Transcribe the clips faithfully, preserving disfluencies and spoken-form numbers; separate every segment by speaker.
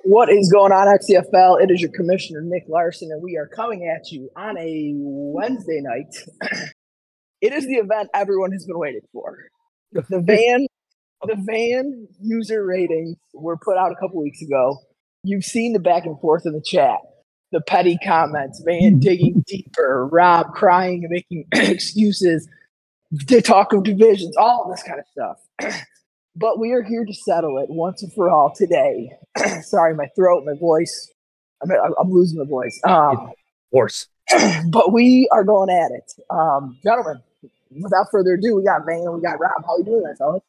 Speaker 1: What is going on, X C F L? It is your commissioner, Nick Larson, and we are coming at you on a Wednesday night. It is the event everyone has been waiting for. The van, the van user ratings were put out a couple weeks ago. You've seen the back and forth in the chat, the petty comments, Van digging deeper, Rob crying and making excuses, the talk of divisions, all of this kind of stuff. But we are here to settle it once and for all today. Sorry, my throat, my voice. I'm, I'm losing my voice. Um,
Speaker 2: of course.
Speaker 1: But we are going at it. Um, gentlemen, without further ado, we got Van, we got Rob. How are you doing that, fellas?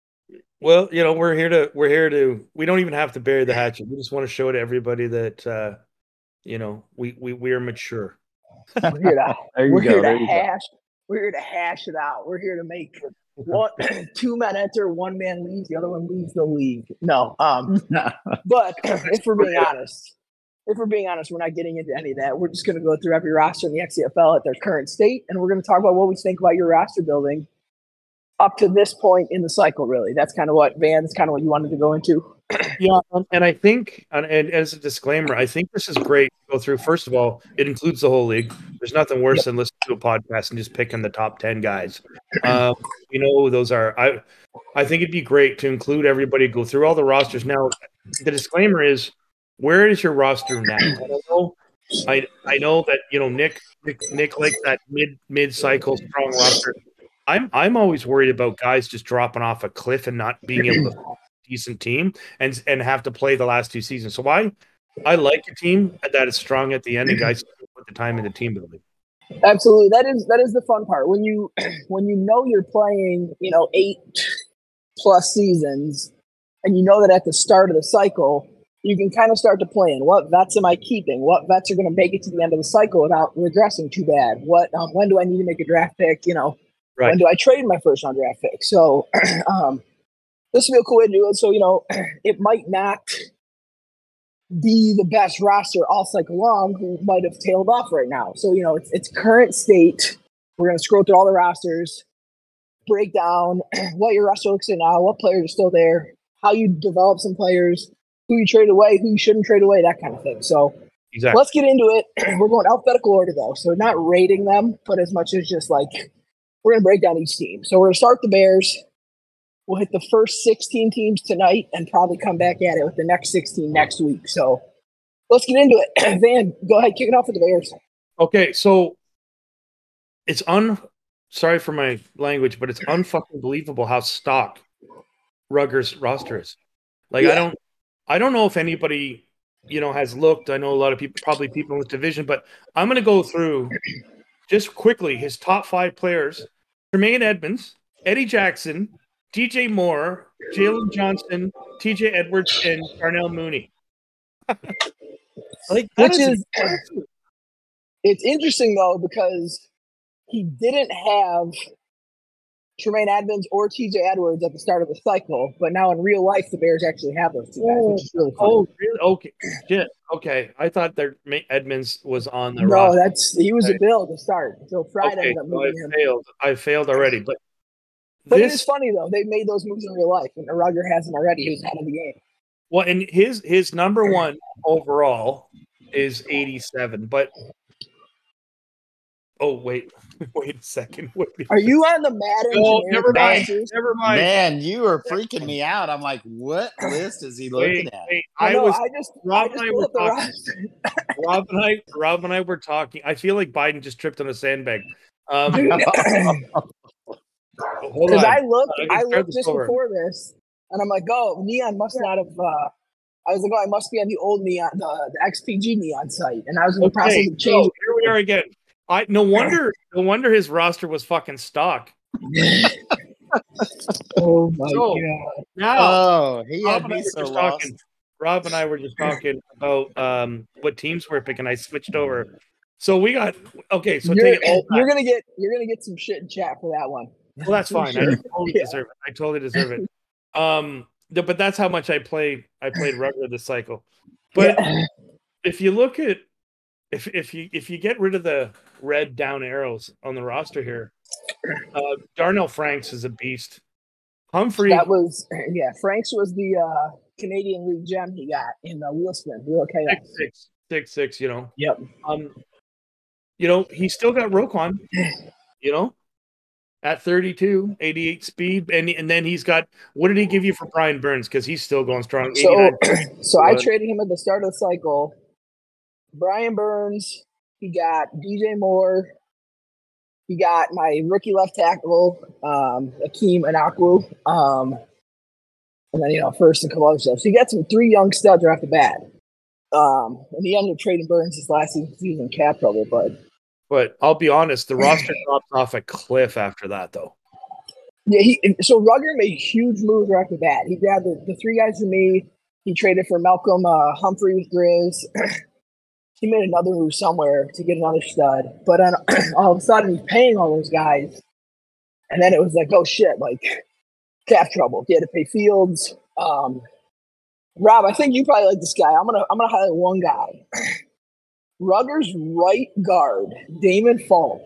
Speaker 2: Well, you know, we're here to, we're here to, we don't even have to bury the hatchet. We just want to show to everybody that, uh, you know, we, we, we are mature.
Speaker 1: We're here to,
Speaker 3: there you
Speaker 1: we're
Speaker 3: go,
Speaker 1: here
Speaker 3: there
Speaker 1: to
Speaker 3: you
Speaker 1: hash, go. We're here to hash it out. We're here to make one, two men enter, one man leaves, the other one leaves the league. No, um, but if we're being honest, if we're being honest, we're not getting into any of that. We're just going to go through every roster in the X C F L at their current state, and we're going to talk about what we think about your roster building up to this point in the cycle. Really, that's kind of what Van. That's kind of what you wanted to go into.
Speaker 2: Yeah, and I think, and, and as a disclaimer, I think this is great to go through. First of all, it includes the whole league. There's nothing worse yep. than listening to a podcast and just picking the top ten guys. Um, you know, those are. I I think it'd be great to include everybody, go through all the rosters. Now, the disclaimer is, where is your roster now? I don't know. I I know that you know Nick Nick, Nick like that mid mid cycle strong roster. I'm I'm always worried about guys just dropping off a cliff and not being able to decent team and and have to play the last two seasons. So I I like a team that is strong at the end and guys put the time into team building.
Speaker 1: Absolutely. That is that is the fun part. When you when you know you're playing, you know, eight plus seasons and you know that at the start of the cycle, you can kind of start to plan. What vets am I keeping? What vets are going to make it to the end of the cycle without regressing too bad? What um, when do I need to make a draft pick? You know, right. When do I trade my first round draft pick? So um this would be a cool way to do it. So, you know, it might not be the best roster all cycle long who might have tailed off right now. So, you know, it's, it's current state. We're going to scroll through all the rosters, break down what your roster looks like now, what players are still there, how you develop some players, who you trade away, who you shouldn't trade away, that kind of thing. So
Speaker 2: exactly.
Speaker 1: Let's get into it. We're going alphabetical order, though. So not rating them, but as much as just like we're going to break down each team. So we're going to start the Bears. We'll hit the first sixteen teams tonight and probably come back at it with the next sixteen next week. So let's get into it. Van, go ahead, kick it off with the Bears.
Speaker 2: Okay, so it's un sorry for my language, but it's unfucking believable how stock Rutgers roster is. Like yeah. I don't I don't know if anybody, you know, has looked. I know a lot of people, probably people in this division, but I'm gonna go through just quickly his top five players: Tremaine Edmonds, Eddie Jackson, D J Moore, Jalen Johnson, T J Edwards, and Darnell Mooney.
Speaker 1: Like that Which is, is it's interesting though because he didn't have Tremaine Edmonds or T J Edwards at the start of the cycle, but now in real life the Bears actually have those two guys, which is really funny.
Speaker 2: Oh, really? Okay, shit. Okay, I thought that Edmonds was on the
Speaker 1: no,
Speaker 2: roster.
Speaker 1: No, that's he was okay. a bill to start until Friday.
Speaker 2: Okay, so I him. failed. I failed already, but.
Speaker 1: But
Speaker 2: This,
Speaker 1: it is funny though; they made those moves in real life, and Rugger hasn't already. He was out of the game.
Speaker 2: Well, and his his number one overall is eighty-seven. But oh wait, wait a second. Wait a
Speaker 1: are you on the Madden?
Speaker 2: No, never mind. Never mind.
Speaker 3: Man, you are freaking me out. I'm like, what list is he looking
Speaker 2: wait,
Speaker 3: at?
Speaker 2: Wait,
Speaker 1: I,
Speaker 2: I
Speaker 1: know,
Speaker 2: was.
Speaker 1: I just
Speaker 2: Rob
Speaker 1: I just
Speaker 2: and I were talking. Rob and I, Rob and I were talking. I feel like Biden just tripped on a sandbag. Um,
Speaker 1: Because I looked, I, I looked just over. before this, and I'm like, "Oh, Neon must not have." Uh, I was like, "Oh, I must be on the old Neon, the, the X P G Neon site," and I was in the okay, process of changing.
Speaker 2: So here we are again. I no wonder, no wonder his roster was fucking stock.
Speaker 1: Oh my
Speaker 2: so,
Speaker 1: god!
Speaker 3: Now, oh, he
Speaker 2: Rob
Speaker 3: had me so
Speaker 2: lost.
Speaker 3: talking.
Speaker 2: Rob and I were just talking about um, what teams we're picking. I switched over, so we got okay. So
Speaker 1: you're,
Speaker 2: take it all back.
Speaker 1: You're gonna get, you're gonna get some shit in chat for that one.
Speaker 2: Well, that's fine.
Speaker 1: Sure.
Speaker 2: I totally yeah. deserve it. I totally deserve it. Um, the, but that's how much I play. I played Rugger this cycle. But yeah. if you look at if if you if you get rid of the red down arrows on the roster here, uh, Darnell Franks is a beast. Humphrey.
Speaker 1: That was yeah. Frank's was the uh, Canadian League gem he got in the wheel spin, wheel chaos.
Speaker 2: Six six six six. You know.
Speaker 1: Yep.
Speaker 2: Um. You know, he still got Roquan. You know, at thirty-two, eighty-eight speed, and and then he's got. What did he give you for Brian Burns? Because he's still going strong.
Speaker 1: So, so I traded him at the start of the cycle. Brian Burns. He got D J Moore. He got my rookie left tackle, um, Akeem Anakwu. Um, and then, you know, first a couple other stuff. So he got some three young studs right off the bat. Um, and he ended up trading Burns his last season cap trouble, but
Speaker 2: but I'll be honest, the roster dropped off a cliff after that, though.
Speaker 1: Yeah, he so Rugger made huge moves right off the bat. He grabbed the, the three guys for me. He traded for Malcolm uh, Humphrey with Grizz. He made another move somewhere to get another stud. But then all of a sudden he's paying all those guys. And then it was like, oh shit, like cap trouble. He had to pay Fields. Um, Rob, I think you probably like this guy. I'm gonna I'm gonna highlight one guy. Rugger's right guard, Damon Falk,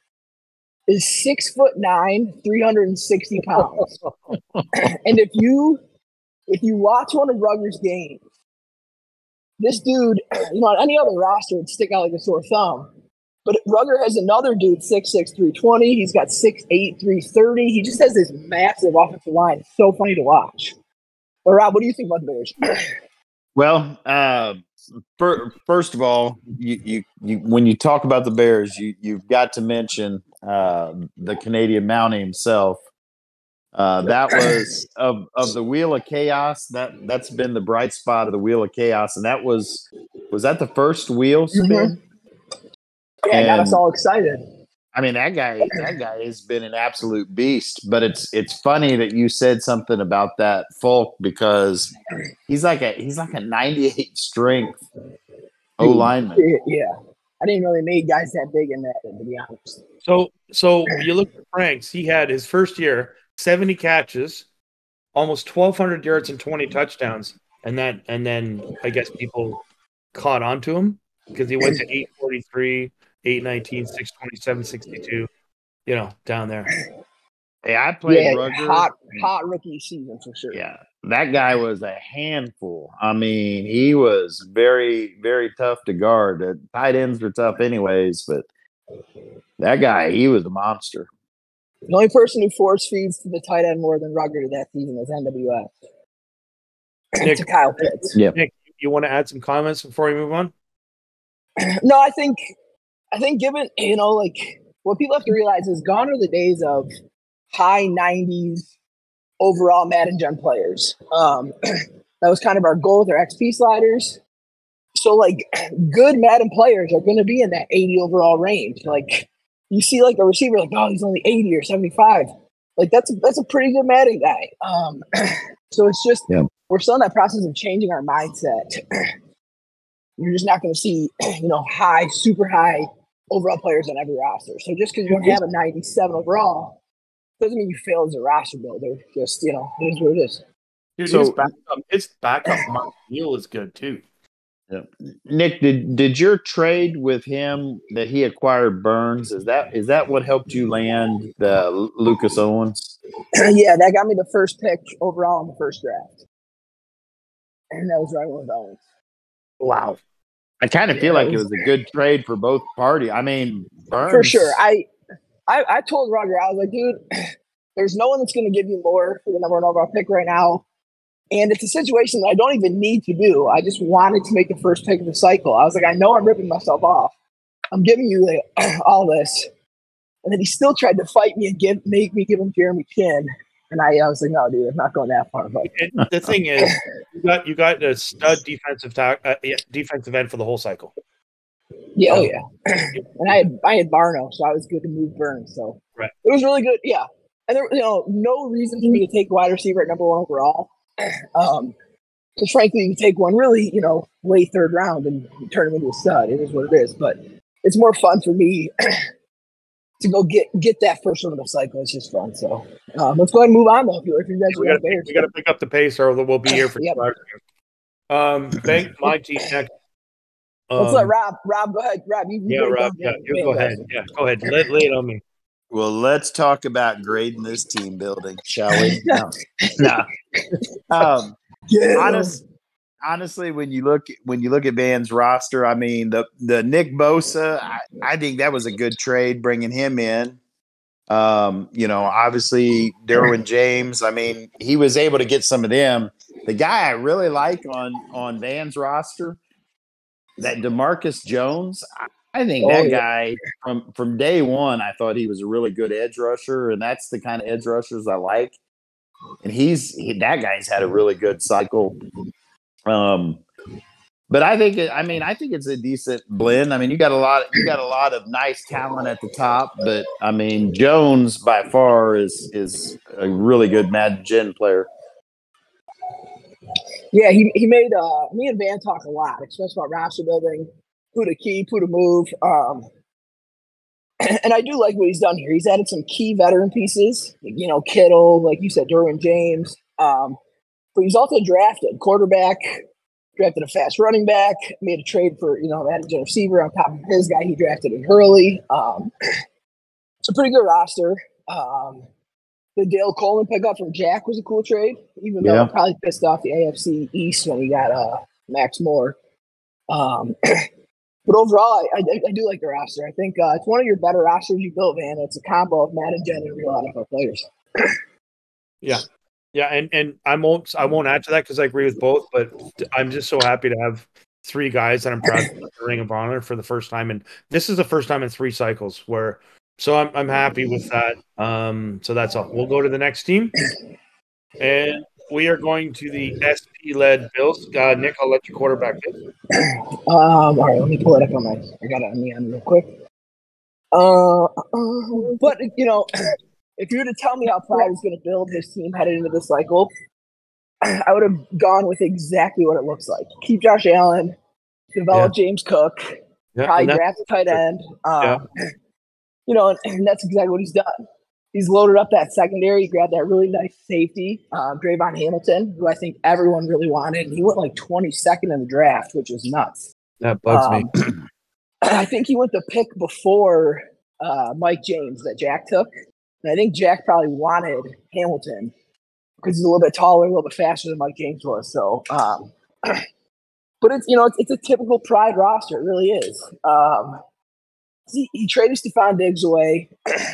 Speaker 1: is six foot nine, three hundred sixty pounds. And if you if you watch one of Rugger's games, this dude, you know, on any other roster would stick out like a sore thumb. But Rugger has another dude, six six, three twenty. He's got six eight, three thirty. He just has this massive offensive line. It's so funny to watch. But Rob, what do you think about the Bears?
Speaker 3: Well, uh, for, first of all, you, you, you, when you talk about the Bears, you, you've got to mention uh, the Canadian Mountie himself. Uh, that was of of the Wheel of Chaos. That that's been the bright spot of the Wheel of Chaos, and that was was that the first wheel spin?
Speaker 1: Mm-hmm. Yeah, it got us all excited.
Speaker 3: I mean, that guy that guy has been an absolute beast. But it's it's funny that you said something about that Folk because he's like a he's like a ninety-eight strength O lineman.
Speaker 1: Yeah, I didn't really need guys that big in that, to be honest.
Speaker 2: So so you look at Franks. He had his first year. seventy catches, almost twelve hundred yards and twenty touchdowns. And that, and then I guess people caught on to him because he went to eight forty-three, eight nineteen, six twenty-seven, sixty-two, you know, down there.
Speaker 3: Hey, I played
Speaker 1: yeah,
Speaker 3: Rugger.
Speaker 1: Hot, hot rookie season for sure.
Speaker 3: Yeah, that guy was a handful. I mean, he was very, very tough to guard. The tight ends were tough anyways, but that guy, he was a monster.
Speaker 1: The only person who force feeds to the tight end more than Rugger that season is N W S.
Speaker 2: Nick,
Speaker 1: to Kyle Pitts.
Speaker 3: Yeah.
Speaker 2: Nick, you want to add some comments before we move on?
Speaker 1: No, I think, I think given, you know, like what people have to realize is gone are the days of high nineties overall Madden Gen players. Um, that was kind of our goal with our X P sliders. So like good Madden players are going to be in that eighty overall range. Like, you see like a receiver like, oh, he's only eighty or seventy-five. Like that's a, that's a pretty good Madden guy. Um, so it's just yeah. We're still in that process of changing our mindset. You're just not going to see, you know, high, super high overall players on every roster. So just because you don't have a ninety-seven overall doesn't mean you fail as a roster builder. Just, you know, it is what it is.
Speaker 2: Dude,
Speaker 3: so,
Speaker 2: his backup, his backup Mark Neal is good too.
Speaker 3: Yeah. Nick, did did your trade with him that he acquired Burns? Is that is that what helped you land the Lucas Owens?
Speaker 1: Yeah, that got me the first pick overall in the first draft, and that was right with Owens.
Speaker 2: Wow,
Speaker 3: I kind of feel yeah, like it was, it was a good trade for both parties. I mean, Burns.
Speaker 1: For sure. I, I I told Roger, I was like, dude, there's no one that's going to give you more for the number one overall pick right now. And it's a situation that I don't even need to do. I just wanted to make the first pick of the cycle. I was like, I know I'm ripping myself off. I'm giving you like, all this. And then he still tried to fight me and give, make me give him Jeremy Chin. And I, I was like, no, dude, I'm not going that far. But
Speaker 2: and the thing is, you got you got a stud defensive ta- uh, yeah, defensive end for the whole cycle.
Speaker 1: Yeah, oh yeah. And I had I had Barno, so I was good to move Burns. So
Speaker 2: right.
Speaker 1: It was really good. Yeah, and there, you know, no reason for me to take wide receiver at number one overall. Um, because frankly, you can take one really, you know, late third round and turn him into a stud. It is what it is. But it's more fun for me to go get get that first one of the cycle. It's just fun. So um, let's go ahead and move on though. If you, if you guys
Speaker 2: we got to we got to pick up the pace, or we'll be here for
Speaker 1: yep.
Speaker 2: two hours. Um, bank my team next.
Speaker 1: Um, let's let Rob. Rob, go ahead. Rob, you.
Speaker 2: Yeah, Rob. Yeah, you go ahead. Yeah, go ahead. Lay, lay it on me.
Speaker 3: Well, let's talk about grading this team building, shall we? No, no. Um,
Speaker 1: Yeah.
Speaker 3: honest, honestly, when you look when you look at Van's roster, I mean the the Nick Bosa, I, I think that was a good trade bringing him in. Um, you know, obviously Derwin James. I mean, he was able to get some of them. The guy I really like on on Van's roster, that DeMarcus Jones. I, I think
Speaker 1: Oh,
Speaker 3: that
Speaker 1: yeah.
Speaker 3: guy from from day one, I thought he was a really good edge rusher, and that's the kind of edge rushers I like. And he's he, that guy's had a really good cycle. Um, but I think it, I mean I think it's a decent blend. I mean you got a lot you got a lot of nice talent at the top, but I mean Jones by far is is a really good Madden Gen player.
Speaker 1: Yeah, he he made uh me and Van talk a lot, especially about roster building, who to keep, who to move. Um, and I do like what he's done here. He's added some key veteran pieces, you know, Kittle, like you said, Derwin James. Um, but he's also drafted quarterback, drafted a fast running back, made a trade for, you know, added a receiver on top of his guy he drafted in Hurley. Um, it's a pretty good roster. Um, the Dale Coleman pickup from Jack was a cool trade, even though
Speaker 3: Yeah.
Speaker 1: it probably pissed off the A F C East when he got uh, Max Moore. Um, but overall, I, I, I do like the roster. I think uh, it's one of your better rosters you built, man. It's a combo of Madden Gen and real N F L players.
Speaker 2: Yeah. Yeah, and, and I won't I won't add to that because I agree with both, but I'm just so happy to have three guys that I'm proud to put in the Ring of Honor for the first time, and this is the first time in three cycles where so I'm I'm happy with that. Um, so that's all. We'll go to the next team, and we are going to the S P led Bills. Uh, Nick, I'll let you quarterback this.
Speaker 1: Um, all right, let me pull it up on my. I got it on me on real quick. Uh, uh, but you know, if you were to tell me how Pride was going to build his team headed into the cycle, I would have gone with exactly what it looks like. Keep Josh Allen, develop
Speaker 2: Yeah.
Speaker 1: James Cook,
Speaker 2: Yeah,
Speaker 1: probably
Speaker 2: and that-
Speaker 1: draft a tight end. Um,
Speaker 2: Yeah.
Speaker 1: You know, and, and that's exactly what he's done. He's loaded up that secondary. He grabbed that really nice safety, uh, Drayvon Hamilton, who I think everyone really wanted. He went like twenty-second in the draft, which is nuts.
Speaker 2: that bugs
Speaker 1: Um,
Speaker 2: me.
Speaker 1: I think he went the pick before uh, Mike James that Jack took. And I think Jack probably wanted Hamilton because he's a little bit taller, a little bit faster than Mike James was. So, um, but it's, you know, it's, it's a typical Pride roster. It really is. Um, he, he traded Stephon Diggs away.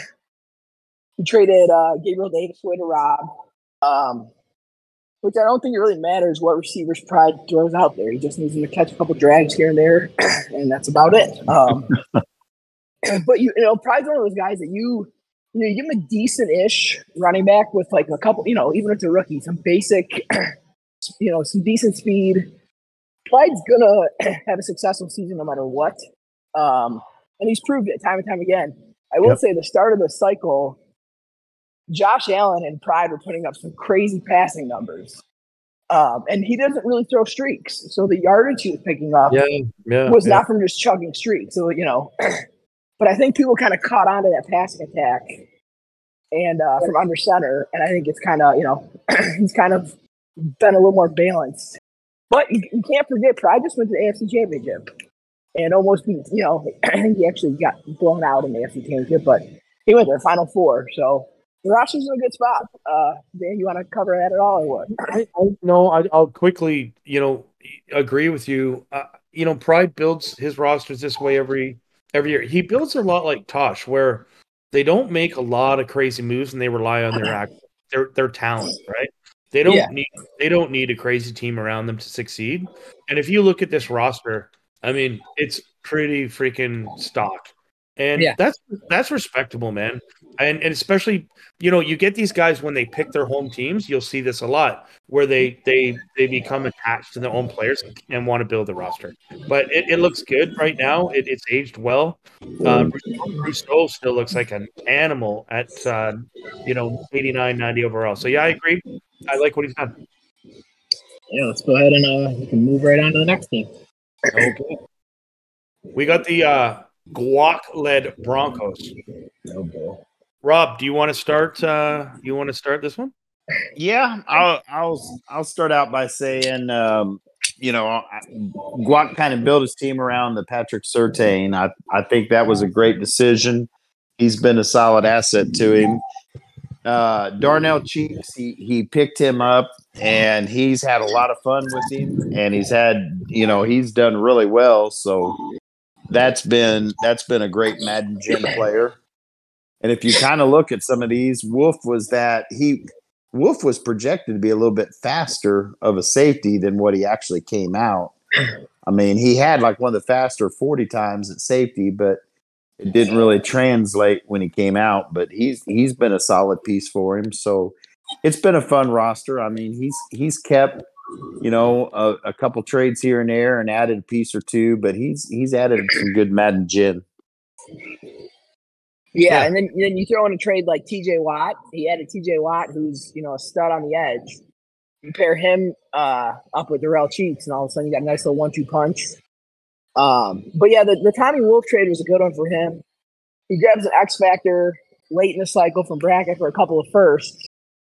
Speaker 1: He traded uh, Gabriel Davis away to Rob, um, which I don't think it really matters what receivers Pride throws out there. He just needs him to catch a couple drags here and there, and that's about it. Um, but you, you know, Pride's one of those guys that you, you know, you give him a decent-ish running back with like a couple, you know, even if it's a rookie, some basic, you know, some decent speed. Pride's gonna have a successful season no matter what, um, and he's proved it time and time again. I will
Speaker 2: Yep.
Speaker 1: say the start of the cycle, Josh Allen and Pride were putting up some crazy passing numbers. Um, and he doesn't really throw streaks. So the yardage he was picking up
Speaker 2: Yeah, yeah.
Speaker 1: was
Speaker 2: yeah.
Speaker 1: not from just chugging streaks. So, you know, but I think people kind of caught on to that passing attack and uh, from under center. And I think it's kind of, you know, he's kind of been a little more balanced. But you, you can't forget, Pride just went to the A F C Championship and almost beat, you know, I think he actually got blown out in the A F C Championship, but he went to the Final Four. So, the roster's in a good spot. Uh, Dan, you want to cover that at all or what?
Speaker 2: I, I no, I, I'll quickly, you know, agree with you. Uh, you know, Pride builds his rosters this way every every year. He builds a lot like Tosh, where they don't make a lot of crazy moves and they rely on their act, their their talent, right? They don't
Speaker 1: Yeah.
Speaker 2: need they don't need a crazy team around them to succeed. And if you look at this roster, I mean, it's pretty freaking stock. And
Speaker 1: Yeah.
Speaker 2: that's that's respectable, man. And and especially, you know, you get these guys when they pick their home teams, you'll see this a lot, where they they they become attached to their own players and want to build a roster. But it, it looks good right now. It, it's aged well. Uh, Rousseau still looks like an animal at uh, you know eighty-nine, ninety overall. So yeah, I agree. I like what he's done.
Speaker 1: Yeah, let's go ahead and uh, we can move right on to the next team.
Speaker 2: Okay. We got the uh, Guac-led Broncos.
Speaker 1: Oh, boy.
Speaker 2: Rob, do you want to start? Uh, you want to start this one?
Speaker 3: Yeah, I'll I'll I'll start out by saying, um, you know, I- Guac kind of built his team around the Patrick Surtain. I I think that was a great decision. he's been a solid asset to him. Uh, Darnell Cheeks, he, he picked him up, and he's had a lot of fun with him, and he's had, you know, he's done really well. So that's been that's been a great Madden Gen player. And if you kind of look at some of these, Wolf was that he Wolf was projected to be a little bit faster of a safety than what he actually came out. I mean, he had like one of the faster forty times at safety, but it didn't really translate when he came out. But he's he's been a solid piece for him. So it's been a fun roster. I mean, he's he's kept, you know, a, a couple trades here and there and added a piece or two, but he's he's added some good Madden Gen.
Speaker 1: Yeah, yeah, and then then you throw in a trade like T J Watt. He added T J Watt, who's, you know, a stud on the edge. You pair him uh, up with Darrell Cheeks, and all of a sudden you got a nice little one two punch. Um, but yeah, the, the Tommy Wolf trade was a good one for him. He grabs an X Factor late in the cycle from Brackett for a couple of firsts,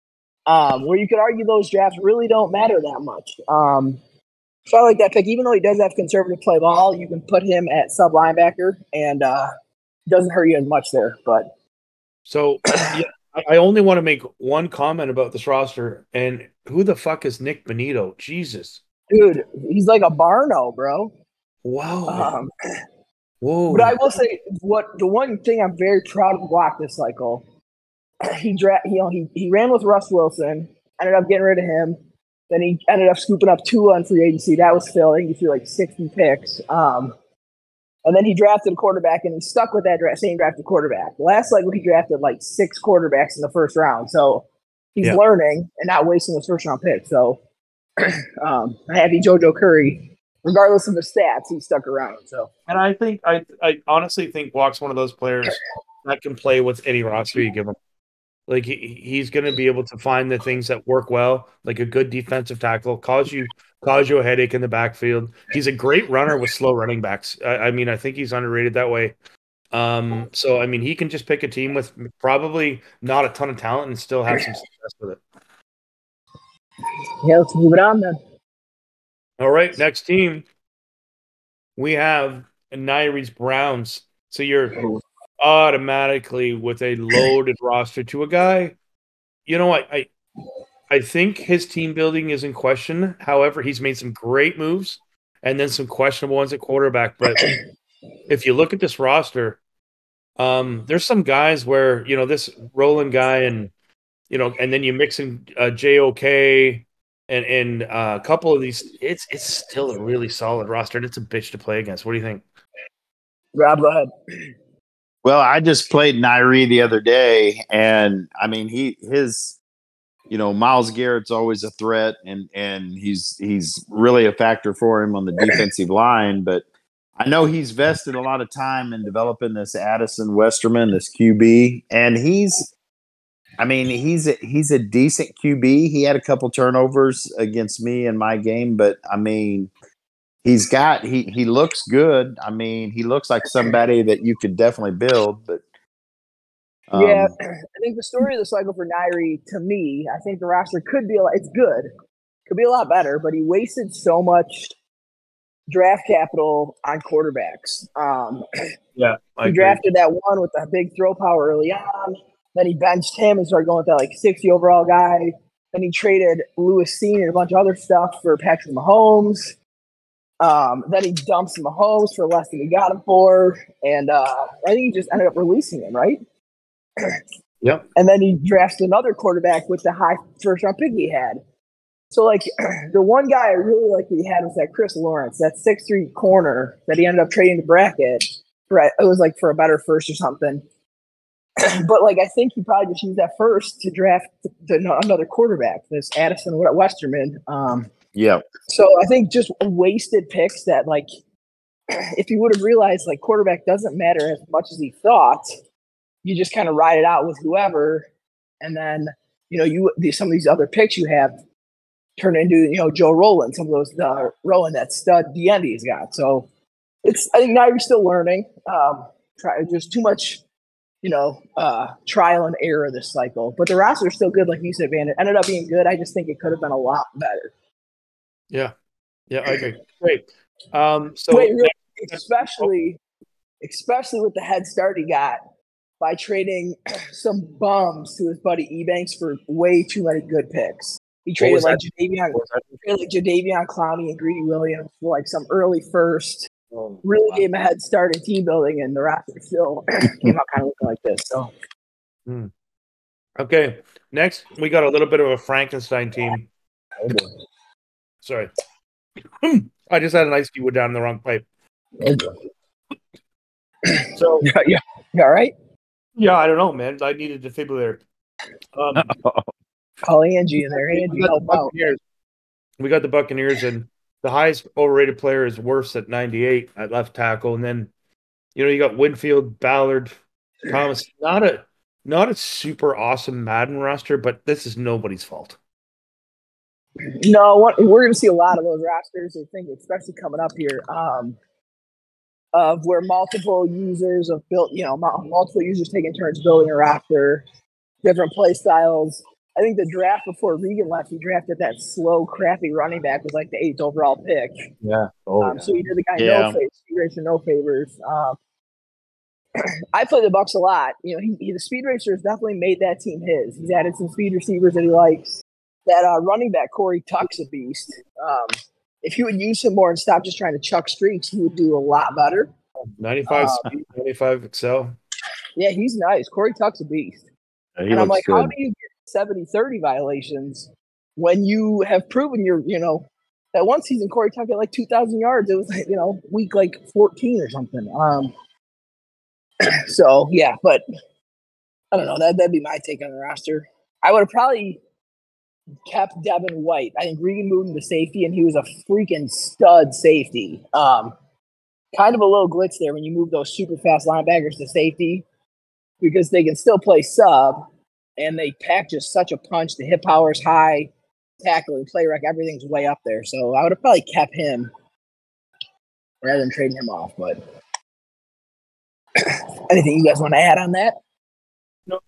Speaker 1: um, where you could argue those drafts really don't matter that much. Um, so I like that pick. Even though he does have conservative play ball, you can put him at sub linebacker, and uh, it doesn't hurt you as much there. But
Speaker 2: so yeah, I only want to make one comment about this roster, and who the fuck is Nick Benito? Jesus,
Speaker 1: dude, he's like a Barno, bro.
Speaker 2: Wow.
Speaker 1: Um,
Speaker 2: Whoa.
Speaker 1: But I will say, what the one thing I'm very proud of Block this cycle, he dra- you know, he he ran with Russ Wilson, ended up getting rid of him. Then he ended up scooping up Tua on free agency. That was Phil. I think he threw like sixty picks. Um, and then he drafted a quarterback, and he stuck with that draft, same drafted quarterback. Last cycle, he drafted like six quarterbacks in the first round. So he's yeah. learning and not wasting those first round picks. So um, I happy JoJo Curry. Regardless of the stats, he stuck around. So,
Speaker 2: and I think I, I honestly think Block's one of those players that can play with any roster you give him. Like he, he's going to be able to find the things that work well, like a good defensive tackle, cause you cause you a headache in the backfield. He's a great runner with slow running backs. I, I mean, I think he's underrated that way. Um, so I mean, he can just pick a team with probably not a ton of talent and still have some success with it.
Speaker 1: Yeah, let's move it on then.
Speaker 2: All right, next team. We have Nyrie's Browns. So you're automatically with a loaded roster to a guy. You know, I, I I think his team building is in question. However, he's made some great moves and then some questionable ones at quarterback. But if you look at this roster, um, there's some guys where, you know, this Roland guy and, you know, and then you mix in uh, J O K and and uh, a couple of these, it's it's still a really solid roster, and it's a bitch to play against. What do you think?
Speaker 1: Rob, go ahead.
Speaker 3: Well, I just played Nairi the other day, and I mean, he his, you know, Myles Garrett's always a threat, and and he's he's really a factor for him on the defensive line. But I know he's vested a lot of time in developing this Addison Westerman, this Q B, and he's. I mean, he's a, he's a decent Q B. He had a couple turnovers against me in my game, but I mean, he's got he he looks good. I mean, he looks like somebody that you could definitely build. But
Speaker 1: um, yeah, I think the story of the cycle for Nairi, to me, I think the roster could be a lot. It's good, could be a lot better, but he wasted so much draft capital on quarterbacks. Um,
Speaker 2: yeah,
Speaker 1: I he agree. drafted that one with the big throw power early on. Then he benched him and started going with that like sixty overall guy. Then he traded Lewis Cine and a bunch of other stuff for Patrick Mahomes. Um, then he dumps Mahomes for less than he got him for. And uh, I think he just ended up releasing him, right?
Speaker 2: Yep.
Speaker 1: And then he drafted another quarterback with the high first round pick he had. So like the one guy I really like that he had was that Chris Lawrence, that six three corner that he ended up trading to Brackett. For, it was like for a better first or something. But, like, I think he probably just used that first to draft another quarterback, this Addison Westerman. Um,
Speaker 3: yeah.
Speaker 1: So I think just wasted picks that, like, if he would have realized, like, quarterback doesn't matter as much as he thought, you just kind of ride it out with whoever. And then, you know, you some of these other picks you have turn into, you know, Joe Roland, some of those uh, Roland, that stud D N he's got. So it's, I think now you're still learning. Um, try just too much. You know, uh, trial and error this cycle. But the roster is still good, like you said, Van. It ended up being good. I just think it could have been a lot better.
Speaker 2: Yeah. Yeah, I agree. Great. Um, so
Speaker 1: Wait, really, especially, especially with the head start he got by trading some bums to his buddy Ebanks for way too many good picks. He traded like Jadeveon, traded like Jadeveon Clowney and Greedy Williams for like some early first.
Speaker 2: Oh,
Speaker 1: really
Speaker 2: wow.
Speaker 1: gave him a head start in team building, and the Raptors still came out kind of looking like this. So,
Speaker 2: hmm. Okay, next we got a little bit of a Frankenstein team.
Speaker 1: oh boy.
Speaker 2: Sorry, I just had an ice cube down the wrong pipe.
Speaker 1: Oh boy.
Speaker 2: So
Speaker 1: yeah, yeah, you all right?
Speaker 2: Yeah, I don't know, man. I needed a defibrillator. Um,
Speaker 1: Call Angie in there. Angie,
Speaker 2: we got,
Speaker 1: help out.
Speaker 2: we got the Buccaneers, and the highest overrated player is Wirfs at ninety-eight at left tackle, and then you know you got Winfield, Ballard, Thomas. Not a not a super awesome Madden roster, but this is nobody's fault.
Speaker 1: No, what, we're going to see a lot of those rosters. I think, especially coming up here, um, of where multiple users have built, you know, multiple users taking turns building a roster, different play styles. I think the draft before Regan left, he drafted that slow, crappy running back with like the eighth overall pick.
Speaker 2: Yeah. Oh,
Speaker 1: um,
Speaker 2: yeah.
Speaker 1: So he did the guy
Speaker 3: Yeah.
Speaker 1: no favors, speed racer no favors. Um, I play the Bucs a lot. You know, he, he the speed racer has definitely made that team his. He's added some speed receivers that he likes. That uh, running back Corey Tuck's a beast. Um, if you would use him more and stop just trying to chuck streaks, he would do a lot better.
Speaker 2: ninety-five
Speaker 1: Uh,
Speaker 2: speed, ninety-five excel.
Speaker 1: Yeah, he's nice. Corey Tuck's a beast.
Speaker 3: He
Speaker 1: and I'm
Speaker 3: looks
Speaker 1: like,
Speaker 3: good.
Speaker 1: how do you get seventy thirty violations when you have proven you're, you know, that one season Corey Tuck had like two thousand yards. It was, you know, week like fourteen or something. Um, so, yeah, but I don't know. That, that'd be my take on the roster. I would have probably kept Devin White. I think Regan moved him to safety, and he was a freaking stud safety. Um, kind of a little glitch there when you move those super fast linebackers to safety because they can still play sub, and they pack just such a punch. The hip power is high, tackling, play rec, everything's way up there. So I would have probably kept him rather than trading him off. But anything you guys want to add on that?
Speaker 2: No,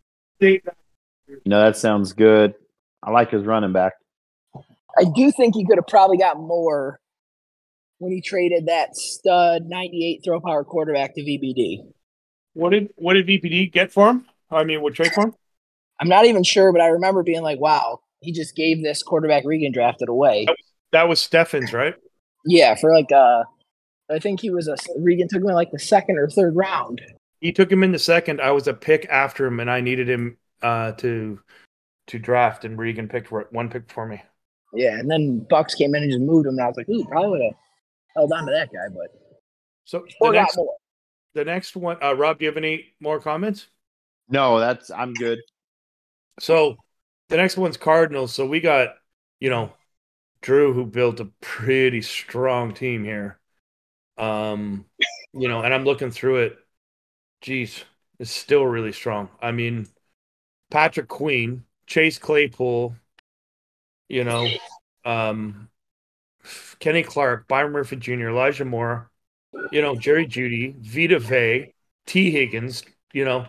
Speaker 3: No, that sounds good. I like his running back.
Speaker 1: I do think he could have probably got more when he traded that stud ninety-eight throw power quarterback to V B D.
Speaker 2: What did what did V P D get for him? I mean, what trade for him?
Speaker 1: I'm not even sure, but I remember being like, wow, he just gave this quarterback Regan drafted away.
Speaker 2: That was Steffens, right?
Speaker 1: Yeah, for like uh I think he was a Regan took him in like the second or third round.
Speaker 2: He took him in the second. I was a pick after him, and I needed him uh, to to draft, and Regan picked for one pick for me.
Speaker 1: Yeah, and then Bucks came in and just moved him, and I was like, ooh, probably would have held on to that guy, but
Speaker 2: So the
Speaker 1: or got
Speaker 2: next,
Speaker 1: more.
Speaker 2: the next one, uh, Rob, do you have any more comments?
Speaker 3: No, that's I'm good.
Speaker 2: So the next one's Cardinals. So we got, you know, Drew, who built a pretty strong team here. Um, you know, and I'm looking through it. Geez, it's still really strong. I mean, Patrick Queen, Chase Claypool, you know, um, Kenny Clark, Byron Murphy Junior, Elijah Moore, you know, Jerry Jeudy, Vita Vey, T. Higgins, you know,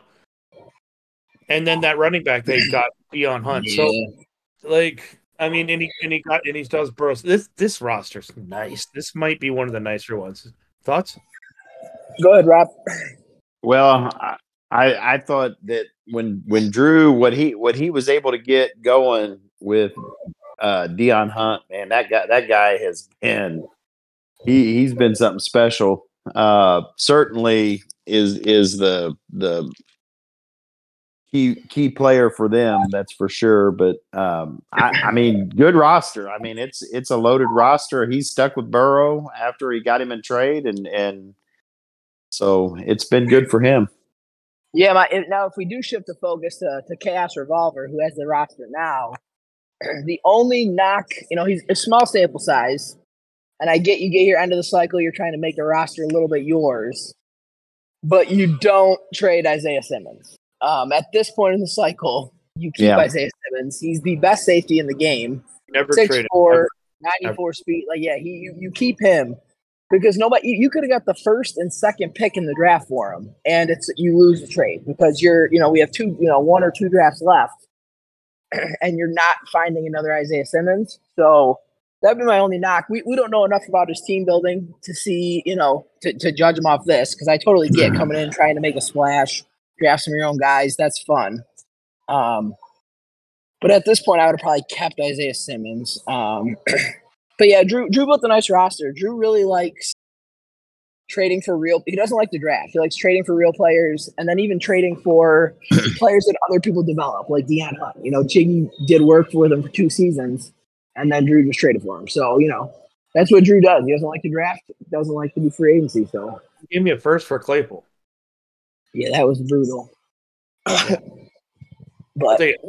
Speaker 2: and then that running back they got, Deion Hunt.
Speaker 1: Yeah.
Speaker 2: So, like, I mean, and he and he got and he does Burrows. This this roster's nice. This might be one of the nicer ones. Thoughts?
Speaker 1: Go ahead, Rob.
Speaker 3: Well, I I thought that when when Drew what he what he was able to get going with uh, Deion Hunt, man, that guy that guy has been he he's been something special. Uh, certainly is is the the key key player for them, that's for sure. But um, I, I mean, good roster. I mean, it's it's a loaded roster. He's stuck with Burrow after he got him in trade, and and so it's been good for him.
Speaker 1: Yeah, my, now if we do shift the focus to, to Chaos Revolver, who has the roster now, the only knock, you know, he's a small sample size, and I get you get your end of the cycle, you're trying to make the roster a little bit yours, but you don't trade Isaiah Simmons. Um, at this point in the cycle, you keep
Speaker 3: Yeah.
Speaker 1: Isaiah Simmons. He's the best safety in the game.
Speaker 2: Never
Speaker 1: six
Speaker 2: traded.
Speaker 1: four, ninety-four speed. Like, yeah, he you, you keep him because nobody you, you could have got the first and second pick in the draft for him, and it's you lose the trade because you're you know we have two you know one or two drafts left, and you're not finding another Isaiah Simmons. So that'd be my only knock. We we don't know enough about his team building to see you know to, to judge him off this because I totally get coming in trying to make a splash. draft some of your own guys. That's fun. Um, but at this point, I would have probably kept Isaiah Simmons. Um, but yeah, Drew Drew built a nice roster. Drew really likes trading for real. He doesn't like the draft. He likes trading for real players, and then even trading for players that other people develop, like Deion Hunt. You know, Jiggy did work for them for two seasons, and then Drew just traded for him. So you know, that's what Drew does. He doesn't like the draft. Doesn't like to do free agency. So
Speaker 2: give me a first for Claypool.
Speaker 1: Yeah, that was brutal. But
Speaker 2: okay.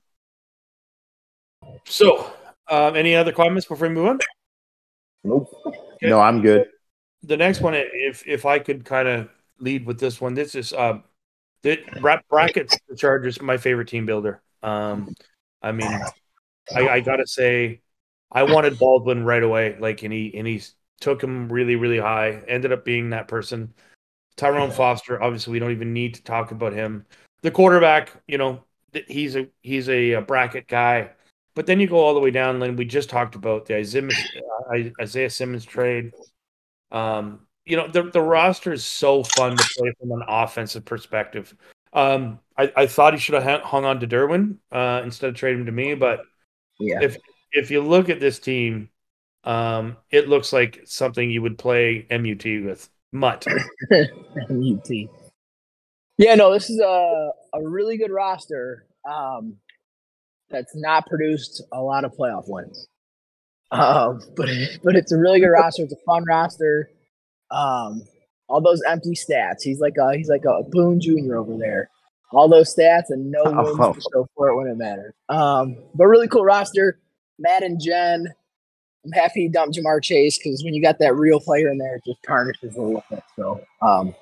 Speaker 2: So, um, any other comments before we move on?
Speaker 3: Nope. Okay. No, I'm good.
Speaker 2: The next one, if if I could kind of lead with this one, this is um, the brackets. The Chargers, my favorite team builder. Um, I mean, I, I gotta say, I wanted Baldwin right away. Like, and he and he took him really, really high. Ended up being that person. Tyrone Foster, obviously, we don't even need to talk about him. The quarterback, you know, he's a he's a, bracket guy. But then you go all the way down, and we just talked about the Isaiah, Isaiah Simmons trade. Um, you know, the the roster is so fun to play from an offensive perspective. Um, I, I thought he should have hung on to Derwin uh, instead of trading him to me. But
Speaker 1: yeah,
Speaker 2: if if you look at this team, um, it looks like something you would play M U T with. Mutt.
Speaker 1: M U T. Yeah, no, this is a, a really good roster um, that's not produced a lot of playoff wins. Um, but but it's a really good roster. It's a fun roster. Um, all those empty stats. He's like a he's like a Boone Junior over there. All those stats and no wins oh. to show for it when it matters. Um, but really cool roster. Matt and Jen. I'm happy he dumped Jamar Chase because when you got that real player in there, it just tarnishes a little bit. So um,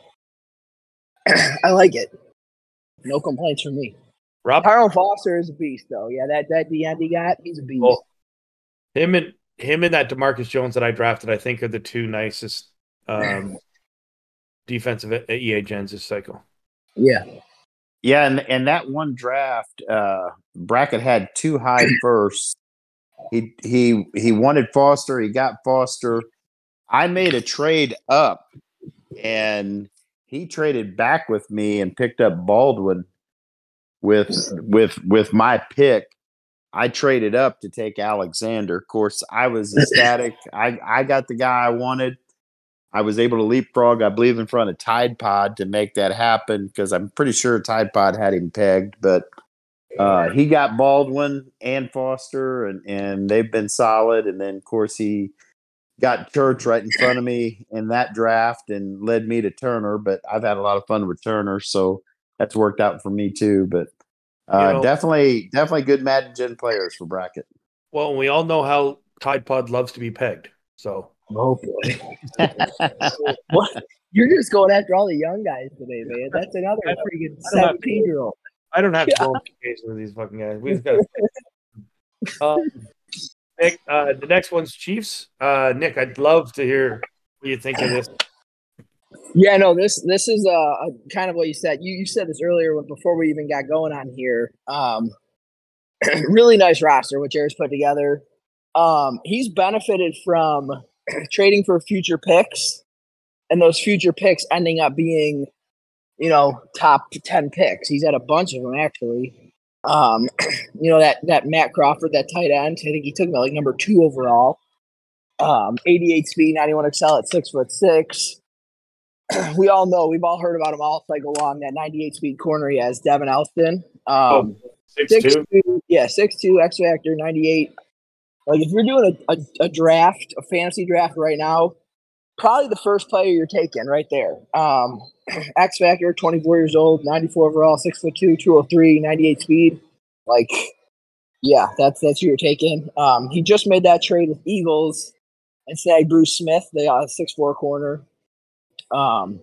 Speaker 1: I like it. No complaints from me.
Speaker 2: Rob
Speaker 1: Tyrone Foster is a beast, though. Yeah, that that DeAndy got, he's a beast.
Speaker 2: Well, him and him and that DeMarcus Jones that I drafted, I think, are the two nicest um, defensive E A gens this cycle.
Speaker 1: Yeah,
Speaker 3: yeah, and and that one draft, uh, Brackett had two high firsts. He he he wanted Foster. He got Foster. I made a trade up, and he traded back with me and picked up Baldwin with with with my pick. I traded up to take Alexander. Of course, I was ecstatic. I I got the guy I wanted. I was able to leapfrog, I believe, in front of Tide Pod to make that happen because I'm pretty sure Tide Pod had him pegged, but. Uh, he got Baldwin and Foster, and, and they've been solid. And then, of course, he got Church right in front of me in that draft and led me to Turner. But I've had a lot of fun with Turner, so that's worked out for me too. But uh, you know, definitely, definitely good Madden Gen players for Bracket.
Speaker 2: Well, we all know how Tide Pod loves to be pegged. So,
Speaker 1: oh boy, what? You're just going after all the young guys today, man. That's another freaking seventeen-year-old.
Speaker 2: I don't have to go on vacation with these fucking guys. We just got to. um, Nick, uh, the next one's Chiefs. Uh, Nick, I'd love to hear what you think of this.
Speaker 1: Yeah, no, this this is uh, kind of what you said. You you said this earlier before we even got going on here. Um, really nice roster what Jared's put together. Um, he's benefited from trading for future picks, and those future picks ending up being. You know, top ten picks. He's had a bunch of them actually. Um, you know that that Matt Crawford, that tight end. I think he took him at like number two overall. Um, eighty-eight speed, ninety-one excel at six foot six. We all know, we've all heard about him all cycle long. That ninety-eight speed corner he has, Devin Elston. Um,
Speaker 2: oh, six, six two.
Speaker 1: two, yeah, six two X factor, ninety-eight. Like if you're doing a, a, a draft, a fantasy draft right now, probably the first player you're taking right there. Um, X Factor, twenty-four years old, ninety-four overall, six foot two, two oh three, ninety-eight speed. Like, yeah, that's that's who you're taking. Um, he just made that trade with Eagles and snagged Bruce Smith, the uh, six four corner. Um,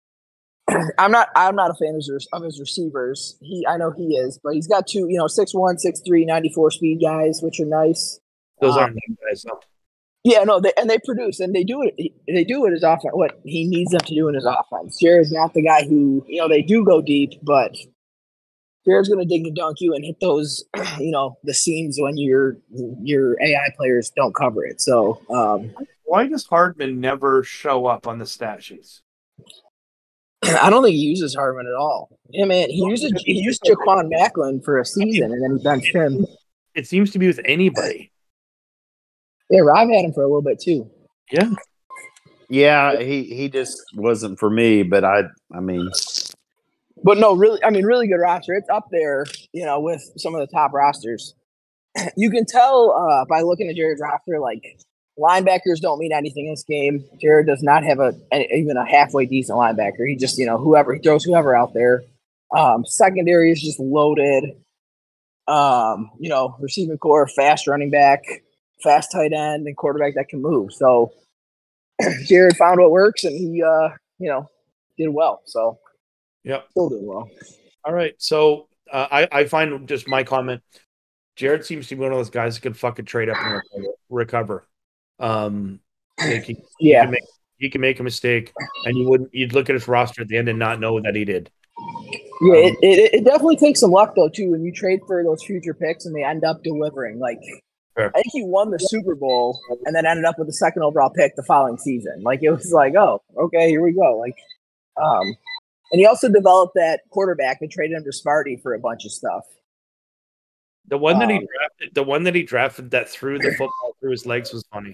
Speaker 1: I'm not I'm not a fan of his, of his receivers. He I know he is, but he's got two, you know, six one, six three, ninety-four speed guys, which are nice.
Speaker 2: Those
Speaker 1: um,
Speaker 2: aren't new guys, though.
Speaker 1: Yeah, no, they, and they produce, and they do it. They do it as often what he needs them to do in his offense. Jared's not the guy who, you know, they do go deep, but Jared's going to dig and dunk you and hit those, you know, the seams when your your A I players don't cover it. So, um,
Speaker 2: why does Hardman never show up on the stat sheets?
Speaker 1: I don't think he uses Hardman at all. Yeah, man, he uses he used Jaquan Macklin for a season, and then he benched him.
Speaker 2: It seems to be with anybody.
Speaker 1: Yeah, Rob had him for a little bit too.
Speaker 2: Yeah,
Speaker 3: yeah. He he just wasn't for me. But I I mean,
Speaker 1: but no, really, I mean, really good roster. It's up there, you know, with some of the top rosters. You can tell uh, by looking at Jared's roster, like linebackers don't mean anything in this game. Jared does not have a, a even a halfway decent linebacker. He just, you know, whoever he throws whoever out there. Um, secondary is just loaded. Um, you know, receiving core, fast running back, fast tight end, and quarterback that can move. So Jared found what works, and he, uh, you know, did well. So
Speaker 2: yeah,
Speaker 1: still did well.
Speaker 2: All right, so uh, I I find just my comment. Jared seems to be one of those guys that can fucking trade up and recover. Um, like he,
Speaker 1: yeah,
Speaker 2: he can, make, he can make a mistake, and you wouldn't. You'd look at his roster at the end and not know that he did.
Speaker 1: Yeah, um, it, it it definitely takes some luck though too when you trade for those future picks and they end up delivering. Like sure. I think he won the Super Bowl and then ended up with the second overall pick the following season. Like it was like, oh, okay, here we go. Like, um, and he also developed that quarterback and traded him to Smarty for a bunch of stuff.
Speaker 2: The one that he drafted, the one that he drafted that threw the football through his legs was funny.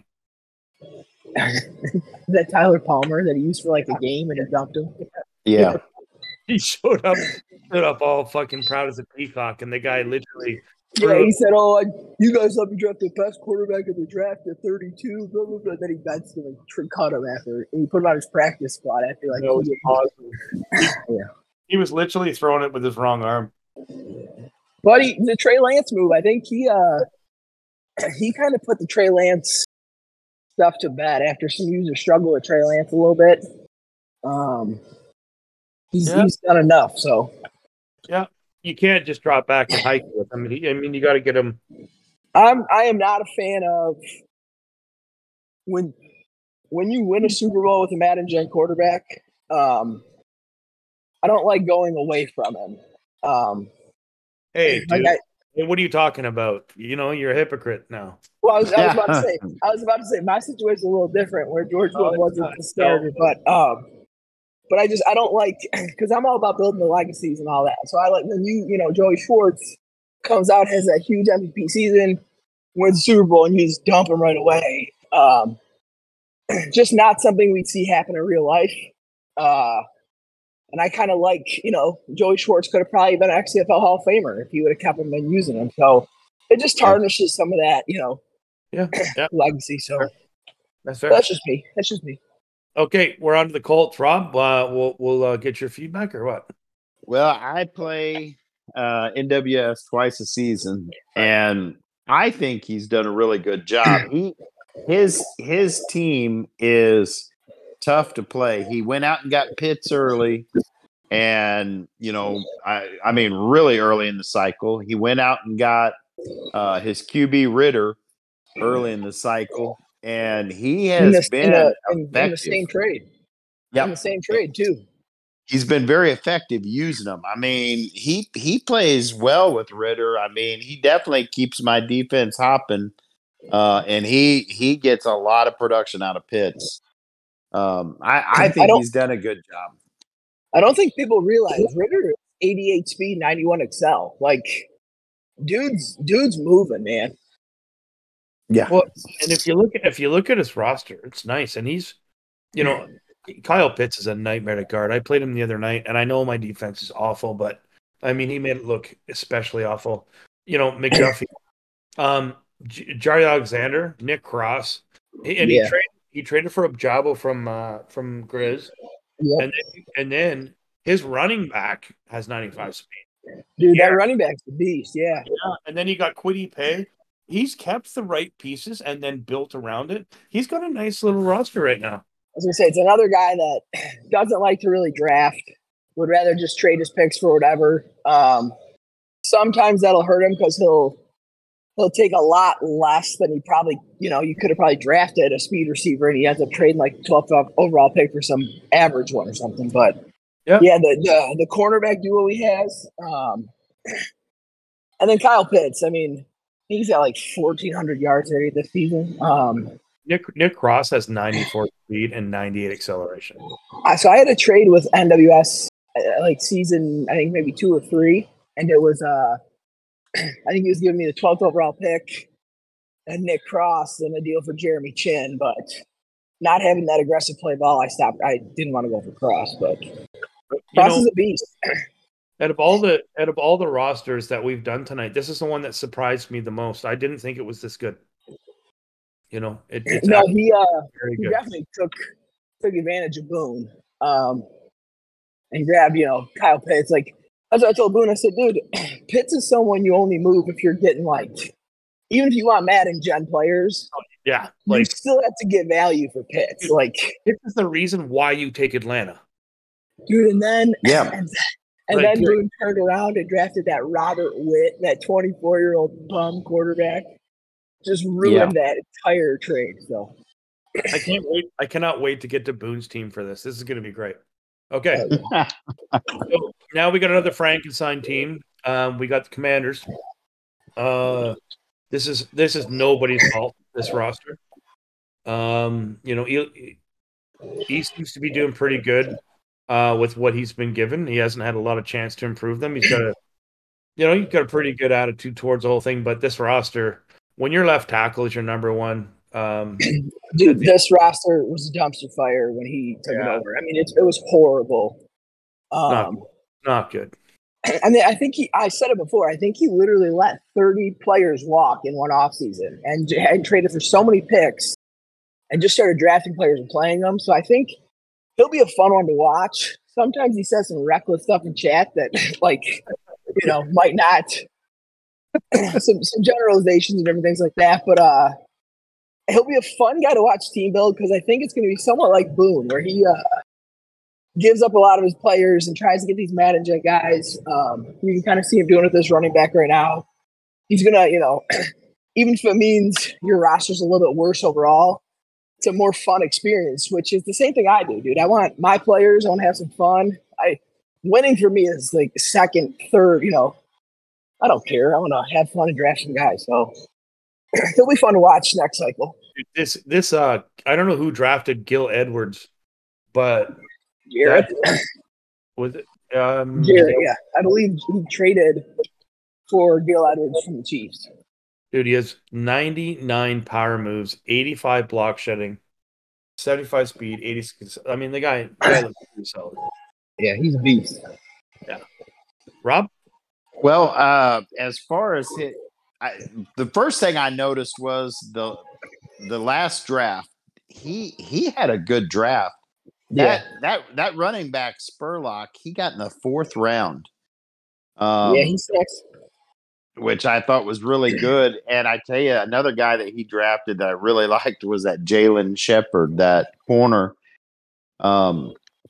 Speaker 1: That Tyler Palmer that he used for like a game and he dumped him.
Speaker 3: Yeah,
Speaker 2: he showed up, showed up all fucking proud as a peacock, and the guy literally.
Speaker 1: Yeah, he said, "Oh, you guys let me draft the best quarterback in the draft at thirty-two." Blah blah blah. Then he benched him and cut him after, and he put him on his practice squad after like.
Speaker 2: That was awesome. Yeah, he was literally throwing it with his wrong arm.
Speaker 1: But he, the Trey Lance move, I think he uh, he kind of put the Trey Lance stuff to bed after some users struggle with Trey Lance a little bit. Um, he's, yeah. he's done enough, so.
Speaker 2: Yeah, you can't just drop back and hike with him. I mean, he, I mean you got to get him.
Speaker 1: I'm I am not a fan of when when you win a Super Bowl with a Madden Gen quarterback. Um, I don't like going away from him. Um,
Speaker 2: Hey, dude, like I, hey, what are you talking about? You know, you're a hypocrite now.
Speaker 1: Well, I was, I was about to say, I was about to say, my situation's a little different, where George oh, wasn't the starter, no. but um, but I just I don't like because I'm all about building the legacies and all that. So I like when you you know Joey Schwartz comes out, has that huge M V P season, wins the Super Bowl, and you just dump him right away. Um, just not something we'd see happen in real life. Uh, And I kind of like, you know, Joey Schwartz could have probably been an X F L Hall of Famer if he would have kept him and using him. So it just tarnishes some of that, you know,
Speaker 2: yeah, yeah.
Speaker 1: legacy. So
Speaker 2: that's fair.
Speaker 1: That's just me. That's just me.
Speaker 2: Okay, we're on to the Colts. Rob, uh, we'll we'll uh, get your feedback or what?
Speaker 3: Well, I play uh, N W S twice a season, and I think he's done a really good job. He his his team is tough to play. He went out and got Pitts early, and you know, I I mean, really early in the cycle. He went out and got uh, his Q B Ritter early in the cycle, and he has
Speaker 1: in the,
Speaker 3: been
Speaker 1: in the, in, in the same trade.
Speaker 3: Yeah,
Speaker 1: in the same trade too.
Speaker 3: He's been very effective using them. I mean, he he plays well with Ritter. I mean, he definitely keeps my defense hopping, uh, and he he gets a lot of production out of Pitts. Um, I, I think I he's done a good job.
Speaker 1: I don't think people realize Ritter eighty-eight speed, ninety-one excel. Like, dude's dude's moving, man.
Speaker 3: Yeah.
Speaker 2: Well, and if you look at if you look at his roster, it's nice, and he's, you know, Kyle Pitts is a nightmare to guard. I played him the other night, and I know my defense is awful, but I mean, he made it look especially awful. You know, McDuffie, um, J- Jerry Alexander, Nick Cross, and yeah. he traded. He traded for Ojabo from uh, from Grizz, yep. and then, and then his running back has ninety-five speed.
Speaker 1: Dude, yeah. that running back's the beast, yeah.
Speaker 2: Yeah, and then you got Kwity Paye. He's kept the right pieces and then built around it. He's got a nice little roster right now.
Speaker 1: I was gonna say it's another guy that doesn't like to really draft. Would rather just trade his picks for whatever. Um, sometimes that'll hurt him because he'll. He'll take a lot less than he probably, you know, you could have probably drafted a speed receiver and he ends up trading like twelfth overall pick for some average one or something. But yep. yeah, the, the the cornerback duo he has. Um, and then Kyle Pitts. I mean, he's got like fourteen hundred yards already this season. Um,
Speaker 2: Nick Nick Cross has ninety-four speed and ninety-eight acceleration.
Speaker 1: Uh, so I had a trade with N W S uh, like season, I think maybe two or three, and it was uh, I think he was giving me the twelfth overall pick and Nick Cross and a deal for Jeremy Chin, but not having that aggressive play ball, I stopped. I didn't want to go for Cross, but Cross know, is a beast.
Speaker 2: Out of all the out of all the rosters that we've done tonight, this is the one that surprised me the most. I didn't think it was this good. You know, it, it's
Speaker 1: no, he uh, he good. definitely took took advantage of Boone, um, and grabbed you know Kyle Pitts. Like that's what I told Boone. I said, dude, Pitts is someone you only move if you're getting like, even if you want Madden Gen players.
Speaker 2: Yeah, like
Speaker 1: you still have to get value for Pitts. Like
Speaker 2: this is the reason why you take Atlanta,
Speaker 1: dude. And then
Speaker 3: yeah.
Speaker 1: And, And like, then Boone turned around and drafted that Robert Witt, that twenty-four-year-old bum quarterback. Just ruined yeah. that entire trade. So
Speaker 2: I can't wait. I cannot wait to get to Boone's team for this. This is going to be great. Okay. So now we got another Frankenstein team. Um, we got the Commanders. Uh, this is this is nobody's fault. This roster. Um, you know, he, he seems to be doing pretty good. Uh, with what he's been given, he hasn't had a lot of chance to improve them. He's got a, you know, he's got a pretty good attitude towards the whole thing. But this roster, when your left tackle is your number one, um,
Speaker 1: dude, this roster was a dumpster fire when he took yeah. it over. I mean, it, it was horrible. Um,
Speaker 2: not, not good.
Speaker 1: I mean, I think he. I said it before. I think he literally let thirty players walk in one offseason and had traded for so many picks, and just started drafting players and playing them. So I think he'll be a fun one to watch. Sometimes he says some reckless stuff in chat that, like, you know, might not some some generalizations and different things like that. But uh, he'll be a fun guy to watch team build because I think it's going to be somewhat like Boone, where he uh, gives up a lot of his players and tries to get these Madden Jet guys. Um, you can kind of see him doing it with this running back right now. He's gonna, you know, even if it means your roster's a little bit worse overall, it's a more fun experience, which is the same thing I do, dude. I want my players, I want to have some fun. I winning for me is like second, third, you know. I don't care. I want to have fun and draft some guys. So it'll be fun to watch next cycle.
Speaker 2: This this uh I don't know who drafted Gil Edwards, but
Speaker 1: Garrett
Speaker 2: was it um
Speaker 1: Garrett, yeah. I believe he traded for Gil Edwards from the Chiefs.
Speaker 2: Dude, he has ninety-nine power moves, eighty-five block shedding, seventy-five speed, eighty. I mean, the guy, the guy looks pretty solid.
Speaker 1: Yeah, he's a beast.
Speaker 2: Yeah. Rob?
Speaker 3: Well, uh, as far as hit, I, the first thing I noticed was the the last draft. He he had a good draft. That yeah. that that running back Spurlock, he got in the fourth round. Um,
Speaker 1: yeah, he's next.
Speaker 3: Which I thought was really good. And I tell you, another guy that he drafted that I really liked was that Jalen Shepard, that corner. Um,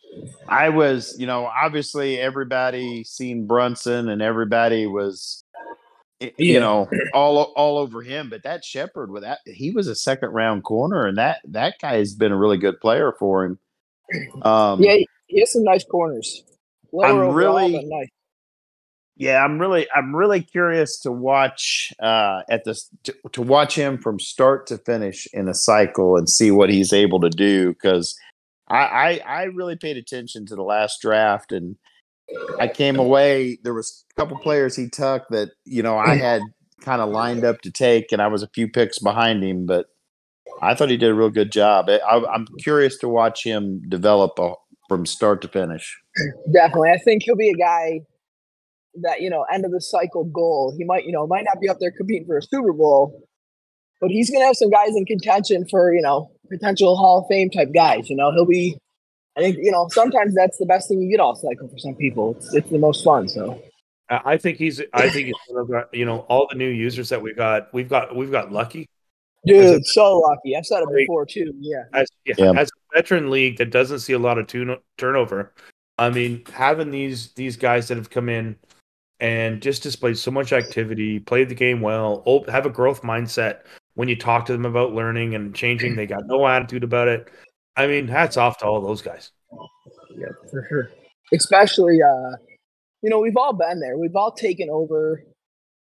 Speaker 3: I was, you know, obviously everybody seen Brunson and everybody was, you yeah. know, all all over him. But that Shepard, with that, he was a second round corner, and that that guy has been a really good player for him. Um,
Speaker 1: yeah, he has some nice corners.
Speaker 3: Lower I'm really. Nice. Yeah, I'm really, I'm really curious to watch uh, at this to, to watch him from start to finish in a cycle and see what he's able to do. Because I, I, I really paid attention to the last draft, and I came away. There was a couple players he took that you know I had kind of lined up to take, and I was a few picks behind him, but I thought he did a real good job. I, I'm curious to watch him develop a, from start to finish.
Speaker 1: Definitely, I think he'll be a guy that, you know, end of the cycle goal. He might, you know, might not be up there competing for a Super Bowl, but he's going to have some guys in contention for, you know, potential Hall of Fame type guys. You know, he'll be, I think, you know, sometimes that's the best thing you get all cycle for some people. It's, it's the most fun. So
Speaker 2: I think he's, I think he's one of the, you know, all the new users that we got, we've got, we've got lucky.
Speaker 1: Dude, a, so lucky. I've said it before too. Yeah.
Speaker 2: As, yeah, yeah. As a veteran league that doesn't see a lot of tune, turnover, I mean, having these these guys that have come in and just displayed so much activity, played the game well, have a growth mindset when you talk to them about learning and changing. They got no attitude about it. I mean, hats off to all those guys.
Speaker 1: Yeah, for sure. Especially, uh, you know, we've all been there. We've all taken over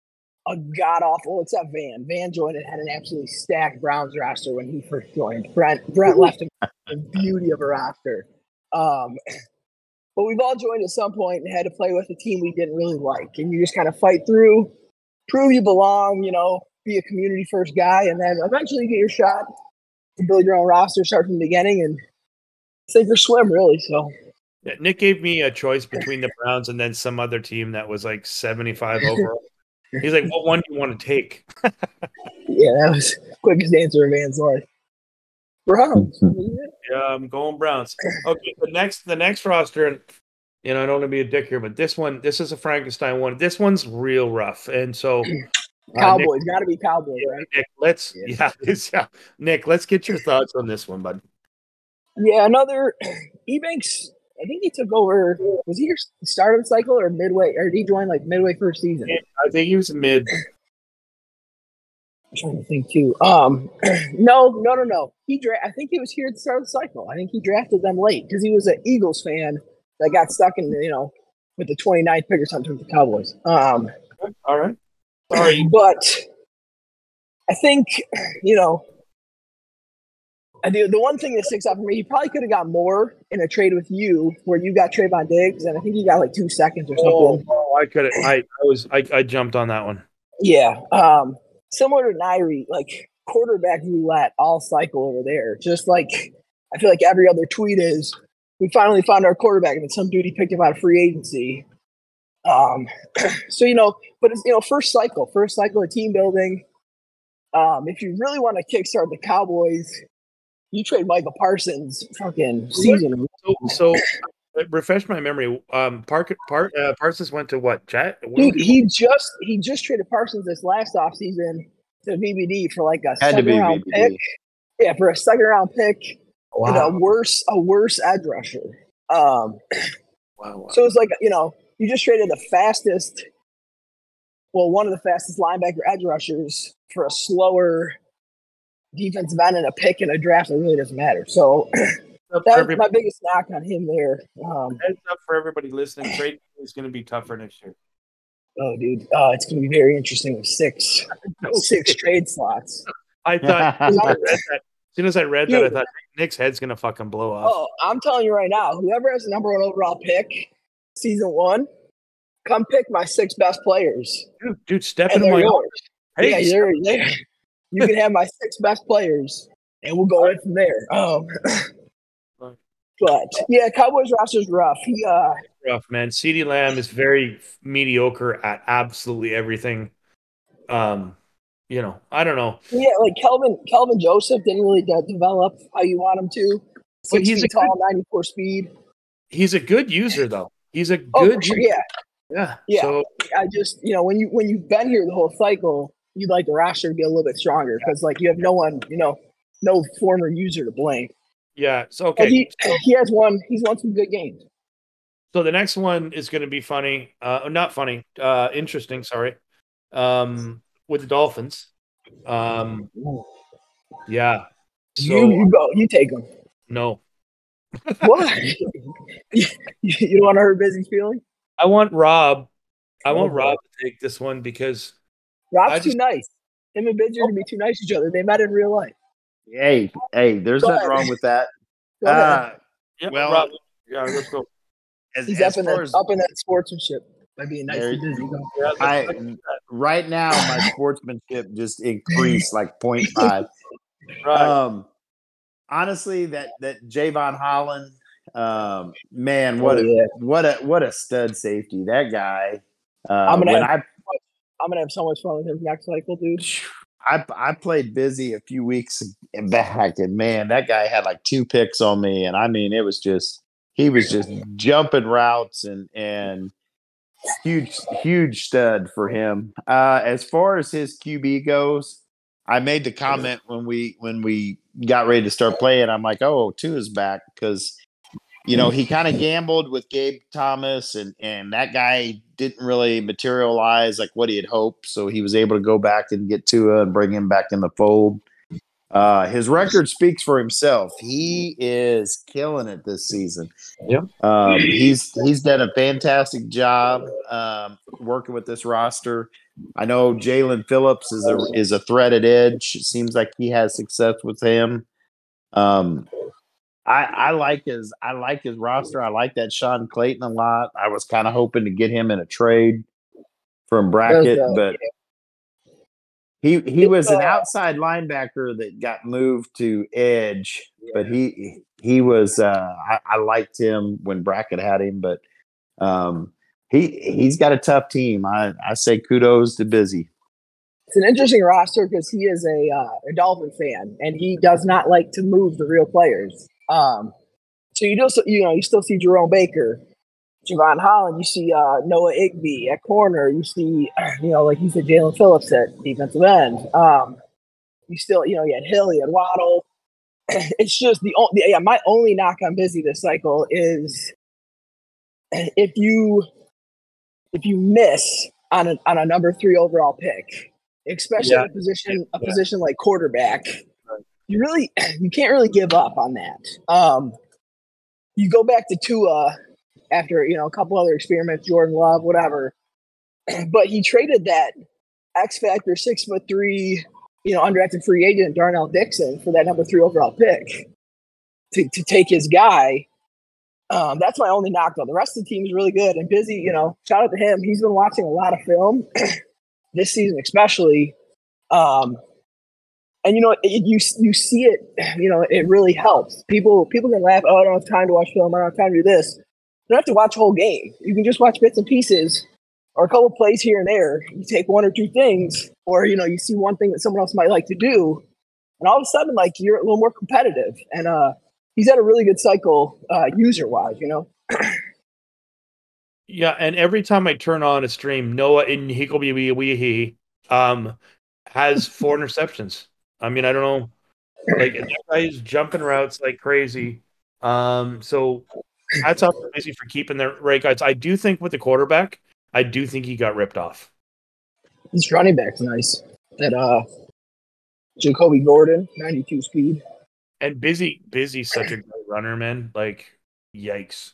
Speaker 1: a god awful. Except Van. Van joined and had an absolutely stacked Browns roster when he first joined. Brent Brent left him the beauty of a roster. Um, but we've all joined at some point and had to play with a team we didn't really like, and you just kind of fight through, prove you belong. You know, be a community first guy, and then eventually get your shot to build your own roster, start from the beginning, and sink or swim, really. So.
Speaker 2: Yeah, Nick gave me a choice between the Browns and then some other team that was like seventy-five overall. He's like, what one do you want to take?
Speaker 1: Yeah, that was the quickest answer of Van's life. Browns.
Speaker 2: Yeah, I'm going Browns. Okay, the next the next roster, and you know, I don't want to be a dick here, but this one, this is a Frankenstein one. This one's real rough. And so uh,
Speaker 1: Cowboys, gotta be Cowboys,
Speaker 2: Nick,
Speaker 1: right?
Speaker 2: Nick, let's yeah, yeah, it's, yeah. Nick, let's get your thoughts on this one, bud.
Speaker 1: Yeah, another Ebanks. I think he took over. Was he your start of the cycle or midway? Or did he join like midway first season?
Speaker 2: I think he was mid.
Speaker 1: I'm trying to think too. Um, no, no, no, no. He dra- I think he was here at the start of the cycle. I think he drafted them late because he was an Eagles fan that got stuck in, you know, with the twenty-ninth pick or something with the Cowboys. Um,
Speaker 2: all right. Sorry,
Speaker 1: but I think you know. I do. The one thing that sticks out for me, he probably could have got more in a trade with you, where you got Trayvon Diggs, and I think he got like two seconds or something.
Speaker 2: Oh, oh I could. I, I was. I, I jumped on that one.
Speaker 1: Yeah. Um, similar to Nairi, like quarterback roulette all cycle over there. Just like I feel like every other tweet is, we finally found our quarterback, and then some dude he picked up out of free agency. Um, so you know, but it's you know, first cycle, first cycle of team building. Um, if you really want to kickstart the Cowboys. You trade Michael Parsons fucking season.
Speaker 2: So, so refresh my memory. Um, Park, Park, uh, Parsons went to what? Chat?
Speaker 1: Dude, he just he just traded Parsons this last offseason to V B D for like a
Speaker 3: Had
Speaker 1: second round
Speaker 3: V B D.
Speaker 1: pick. Yeah, for a second round pick.
Speaker 2: Wow.
Speaker 1: And a worse a worse edge rusher. Um,
Speaker 2: wow, wow.
Speaker 1: So it's like you know you just traded the fastest, well, one of the fastest linebacker edge rushers for a slower defensive end and a pick in a draft that really doesn't matter. So that's my biggest knock on him there. Um,
Speaker 2: Heads up for everybody listening. Trade is going to be tougher next year.
Speaker 1: Oh, dude, uh, it's going to be very interesting with six six trade slots.
Speaker 2: I thought as, I read that, as soon as I read dude, that, I thought Nick's head's going to fucking blow off.
Speaker 1: Oh, I'm telling you right now, whoever has the number one overall pick, season one, come pick my six best players.
Speaker 2: Dude, dude step into my yours.
Speaker 1: Hey, yeah, they're, they're, you can have my six best players, and we'll go right from there. Um, but yeah, Cowboys roster's rough. He uh,
Speaker 2: rough man. CeeDee Lamb is very mediocre at absolutely everything. Um, you know, I don't know.
Speaker 1: Yeah, like Kelvin Kelvin Joseph didn't really de- develop how you want him to. Six
Speaker 2: but he's
Speaker 1: feet
Speaker 2: a
Speaker 1: tall,
Speaker 2: good,
Speaker 1: ninety-four speed.
Speaker 2: He's a good user though. He's a
Speaker 1: oh,
Speaker 2: good
Speaker 1: sure,
Speaker 2: user.
Speaker 1: yeah.
Speaker 2: Yeah.
Speaker 1: Yeah.
Speaker 2: So
Speaker 1: I just you know when you when you've been here the whole cycle, you'd like the roster to be a little bit stronger because like you have no one, you know, no former user to blame.
Speaker 2: Yeah. So okay.
Speaker 1: And he he has won. He's won some good games.
Speaker 2: So the next one is going to be funny. Uh, not funny. Uh, interesting. Sorry. Um, with the Dolphins. Um, yeah. So
Speaker 1: you, you go. You take them.
Speaker 2: No.
Speaker 1: What? you, you don't want to hurt Busy's feeling?
Speaker 2: I want Rob. I
Speaker 1: oh,
Speaker 2: want
Speaker 1: boy.
Speaker 2: Rob to take this one because
Speaker 1: Rob's
Speaker 2: just,
Speaker 1: too nice. Him and Bidger oh. can be too nice to each other. They met in real life.
Speaker 3: Hey, hey, there's
Speaker 1: go
Speaker 3: nothing
Speaker 1: ahead.
Speaker 3: wrong with that.
Speaker 1: Go
Speaker 3: uh,
Speaker 2: yeah,
Speaker 3: well,
Speaker 2: Rob, yeah, let's go.
Speaker 3: As,
Speaker 1: He's
Speaker 3: as
Speaker 1: up in that
Speaker 3: as,
Speaker 1: up in that sportsmanship by being nice to Busy.
Speaker 3: Yeah, I, right now, my sportsmanship just increased like point five.
Speaker 2: Right.
Speaker 3: Um, honestly, that that Javon Holland, um, man, what
Speaker 1: oh,
Speaker 3: a
Speaker 1: yeah.
Speaker 3: what a what a stud safety. That guy. Uh,
Speaker 1: I'm gonna
Speaker 3: when
Speaker 1: have,
Speaker 3: I,
Speaker 1: I'm gonna have so much fun with him next cycle, dude.
Speaker 3: I I played Busy a few weeks back, and man, that guy had like two picks on me, and I mean, it was just he was just jumping routes and and huge huge stud for him. Uh, as far as his Q B goes, I made the comment when we when we got ready to start playing. I'm like, oh, two is back because you know he kind of gambled with Gabe Thomas, and and that guy didn't really materialize like what he had hoped. So he was able to go back and get Tua and bring him back in the fold. Uh, his record speaks for himself. He is killing it this season.
Speaker 2: Yep.
Speaker 3: Um, he's he's done a fantastic job um, working with this roster. I know Jalen Phillips is a is a threat at edge. It seems like he has success with him. Um, I, I like his I like his roster. I like that Sean Clayton a lot. I was kind of hoping to get him in a trade from Brackett,
Speaker 1: Those, uh,
Speaker 3: but he he was an outside linebacker that got moved to edge. But he he was uh, I, I liked him when Brackett had him, but um, he he's got a tough team. I, I say kudos to Busy.
Speaker 1: It's an interesting roster because he is a uh, a Dolphin fan and he does not like to move the real players. Um, so you just you know you still see Jerome Baker, Javon Holland. You see uh, Noah Igby at corner. You see you know like you said Jalen Phillips at defensive end. Um, you still you know you had Hill, you had Waddle. It's just the only yeah. My only knock on Busy this cycle is if you if you miss on a on a number three overall pick, especially
Speaker 2: Yeah.
Speaker 1: at a position a
Speaker 2: Yeah.
Speaker 1: position like quarterback. You really, you can't really give up on that. Um, you go back to Tua after you know a couple other experiments, Jordan Love, whatever, but he traded that X factor six foot three, you know, undrafted free agent Darnell Dixon for that number three overall pick to to take his guy. Um, that's my only knock though. The rest of the team is really good and Busy. You know, shout out to him. He's been watching a lot of film this season, especially. Um, And you know, it, you you see it. You know, it really helps. People people can laugh. Oh, I don't have time to watch film. I don't have time to do this. You don't have to watch a whole game. You can just watch bits and pieces, or a couple plays here and there. You take one or two things, or you know, you see one thing that someone else might like to do, and all of a sudden, like you're a little more competitive. And uh, he's had a really good cycle, uh, user wise. You know.
Speaker 2: Yeah, and every time I turn on a stream, Noah Inhikobiwihi um has four interceptions. I mean, I don't know. Like that guy's jumping routes like crazy. Um, so hats off to Busy for keeping the right guys. I do think with the quarterback, I do think he got ripped off.
Speaker 1: This running back's nice. That uh, Jacoby Gordon, ninety-two speed.
Speaker 2: And Busy, Busy's such a great runner, man. Like, yikes.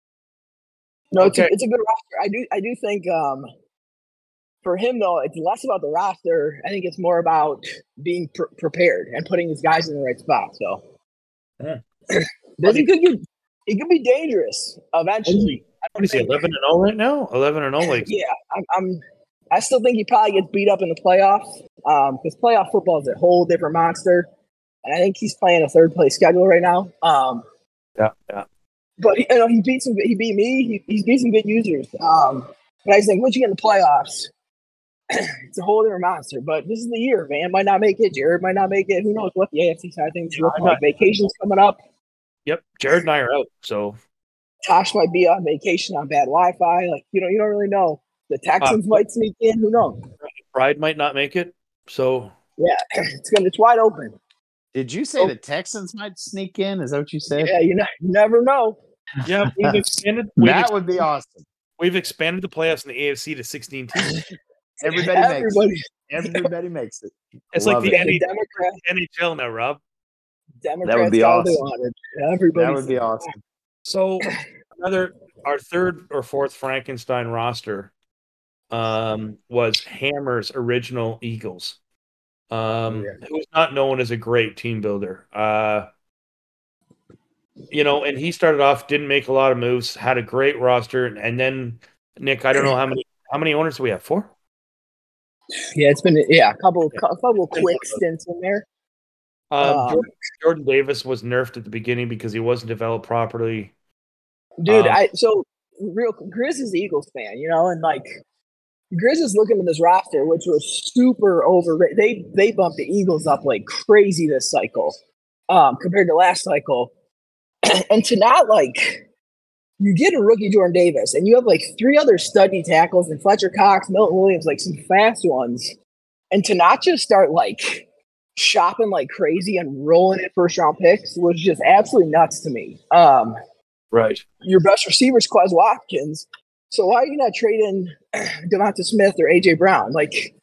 Speaker 1: No, it's,
Speaker 2: Okay.
Speaker 1: a, it's a good roster. I do I do think um, for him though, it's less about the roster. I think it's more about being pr- prepared and putting his guys in the right spot. So,
Speaker 2: Yeah.
Speaker 1: Busy could get he could be dangerous eventually.
Speaker 2: What is he, eleven and zero right now? Eleven and zero, like
Speaker 1: Yeah, I'm, I'm. I still think he probably gets beat up in the playoffs because playoff football is a whole different monster, and I think he's playing a third place schedule right now. Um,
Speaker 2: yeah, yeah.
Speaker 1: But you know, he beat some. He beat me. He, he's beat some good users. Um, but I just think once you get in the playoffs, it's a whole different monster. But this is the year, Van might not make it. Jared might not make it. Who knows what the A F C side of things is looking like? Vacation's coming up.
Speaker 2: Yep, Jared and I are out. So
Speaker 1: Tosh might be on vacation on bad Wi-Fi. Like you know, you don't really know. The Texans uh, might sneak in. Who knows?
Speaker 2: Pride might not make it. So
Speaker 1: yeah, it's gonna. It's wide open.
Speaker 3: Did you say oh. the Texans might sneak in? Is that what you said?
Speaker 1: Yeah, you, know, you never know.
Speaker 2: Yeah, we've expanded. We've
Speaker 3: that
Speaker 2: ex-
Speaker 3: would be awesome.
Speaker 2: We've expanded the playoffs in the A F C to sixteen teams.
Speaker 3: Everybody, everybody makes it. Everybody makes it.
Speaker 2: It's
Speaker 3: Love
Speaker 2: like the
Speaker 3: it.
Speaker 2: N H L now, Rob.
Speaker 1: Democrats
Speaker 3: that would be awesome.
Speaker 1: Everybody
Speaker 3: that would be awesome.
Speaker 2: So another, our third or fourth Frankenstein roster um, was Hammer's original Eagles. Um, oh, yeah. Who was not known as a great team builder. Uh, you know, and he started off, didn't make a lot of moves, had a great roster, and then Nick, I don't know how many how many owners do we have? Four?
Speaker 1: Yeah, it's been yeah a couple a couple quick stints in there.
Speaker 2: Um, um, Jordan, Jordan Davis was nerfed at the beginning because he wasn't developed properly.
Speaker 1: Dude,
Speaker 2: um,
Speaker 1: I so real Grizz is the Eagles fan, you know, and like Grizz is looking at this roster, which was super overrated. They they bumped the Eagles up like crazy this cycle, um, compared to last cycle. And to not like you get a rookie Jordan Davis, and you have like three other studly tackles and Fletcher Cox, Milton Williams, like some fast ones, and to not just start like shopping like crazy and rolling in first round picks was just absolutely nuts to me. Um,
Speaker 2: right.
Speaker 1: Your best receiver is Quez Watkins. So why are you not trading Devonta Smith or A J Brown? Like,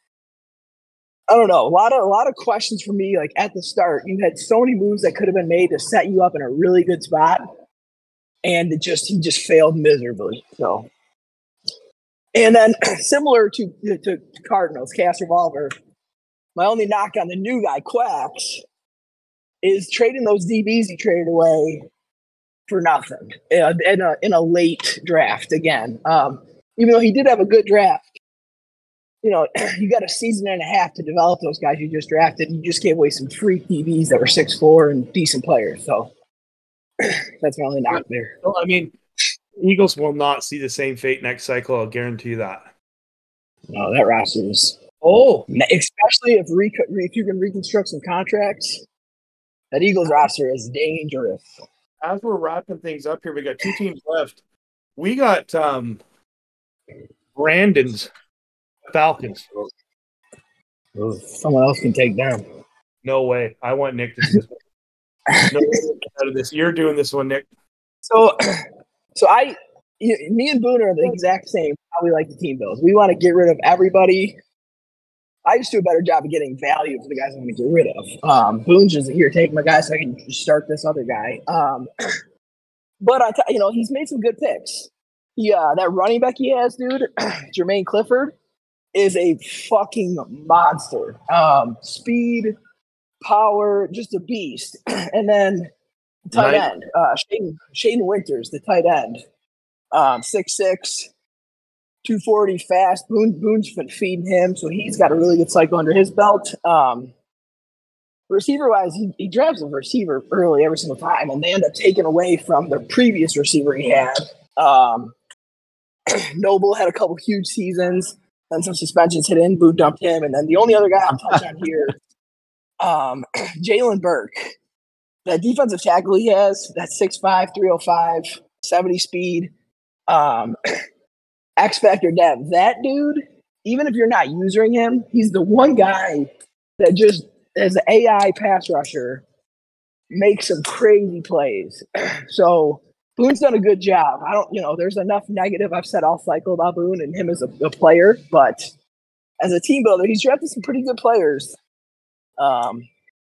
Speaker 1: I don't know. A lot of a lot of questions for me. Like at the start, you had so many moves that could have been made to set you up in a really good spot, and it just he just failed miserably. So And then similar to, to Cardinals, Cast Revolver, my only knock on the new guy, Quacks, is trading those D Bs he traded away for nothing uh, in a in a late draft again. Um, even though he did have a good draft, you know, you got a season and a half to develop those guys you just drafted. You just gave away some free D Bs that were six foot four and decent players. So that's my only knock there.
Speaker 2: Well, I mean, Eagles will not see the same fate next cycle. I'll guarantee you that.
Speaker 1: No, that roster is.
Speaker 2: Oh,
Speaker 1: especially if re- if you can reconstruct some contracts, that Eagles roster is dangerous.
Speaker 2: As we're wrapping things up here, we got two teams left. We got um, Brandon's Falcons.
Speaker 1: Someone else can take them.
Speaker 2: No way. I want Nick to do this one. No way out of this. You're doing this one, Nick.
Speaker 1: So, so I, you, me and Boone are the exact same. How we like the team builds. We want to get rid of everybody. I just do a better job of getting value for the guys I'm going to get rid of. Um, Boone's just here, take my guy so I can start this other guy. Um, but I, t- you know, he's made some good picks. He, uh, that running back he has, dude, Jermaine Clifford, is a fucking monster. Um, speed, power, just a beast. And then tight
Speaker 2: Nice.
Speaker 1: end, uh, Shaden, Shaden Winters, the tight end, um, six six. two forty fast. Boone, Boone's been feeding him, so he's got a really good cycle under his belt. Um, receiver-wise, he, he drafts a receiver early every single time, and they end up taking away from the previous receiver he had. Um, Noble had a couple huge seasons, then some suspensions hit in. Boone dumped him, and then the only other guy I'll touch on here, um, Jalen Burke. That defensive tackle he has, that's six five, three oh five, seventy speed. Um, X Factor Dev, that dude, even if you're not using him, he's the one guy that just, as an A I pass rusher, makes some crazy plays. So Boone's done a good job. I don't, you know, there's enough negative I've said all cycle about Boone and him as a, a player, but as a team builder, he's drafted some pretty good players. Um,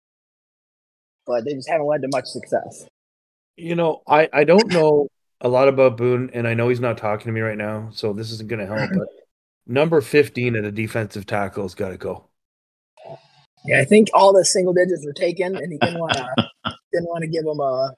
Speaker 1: but they just haven't led to much success.
Speaker 2: You know, I, I don't know a lot about Boone, and I know he's not talking to me right now, so this isn't going to help. But number fifteen at a defensive tackle has got to go.
Speaker 1: Yeah, I think all the single digits were taken, and he didn't want to didn't want to give him a.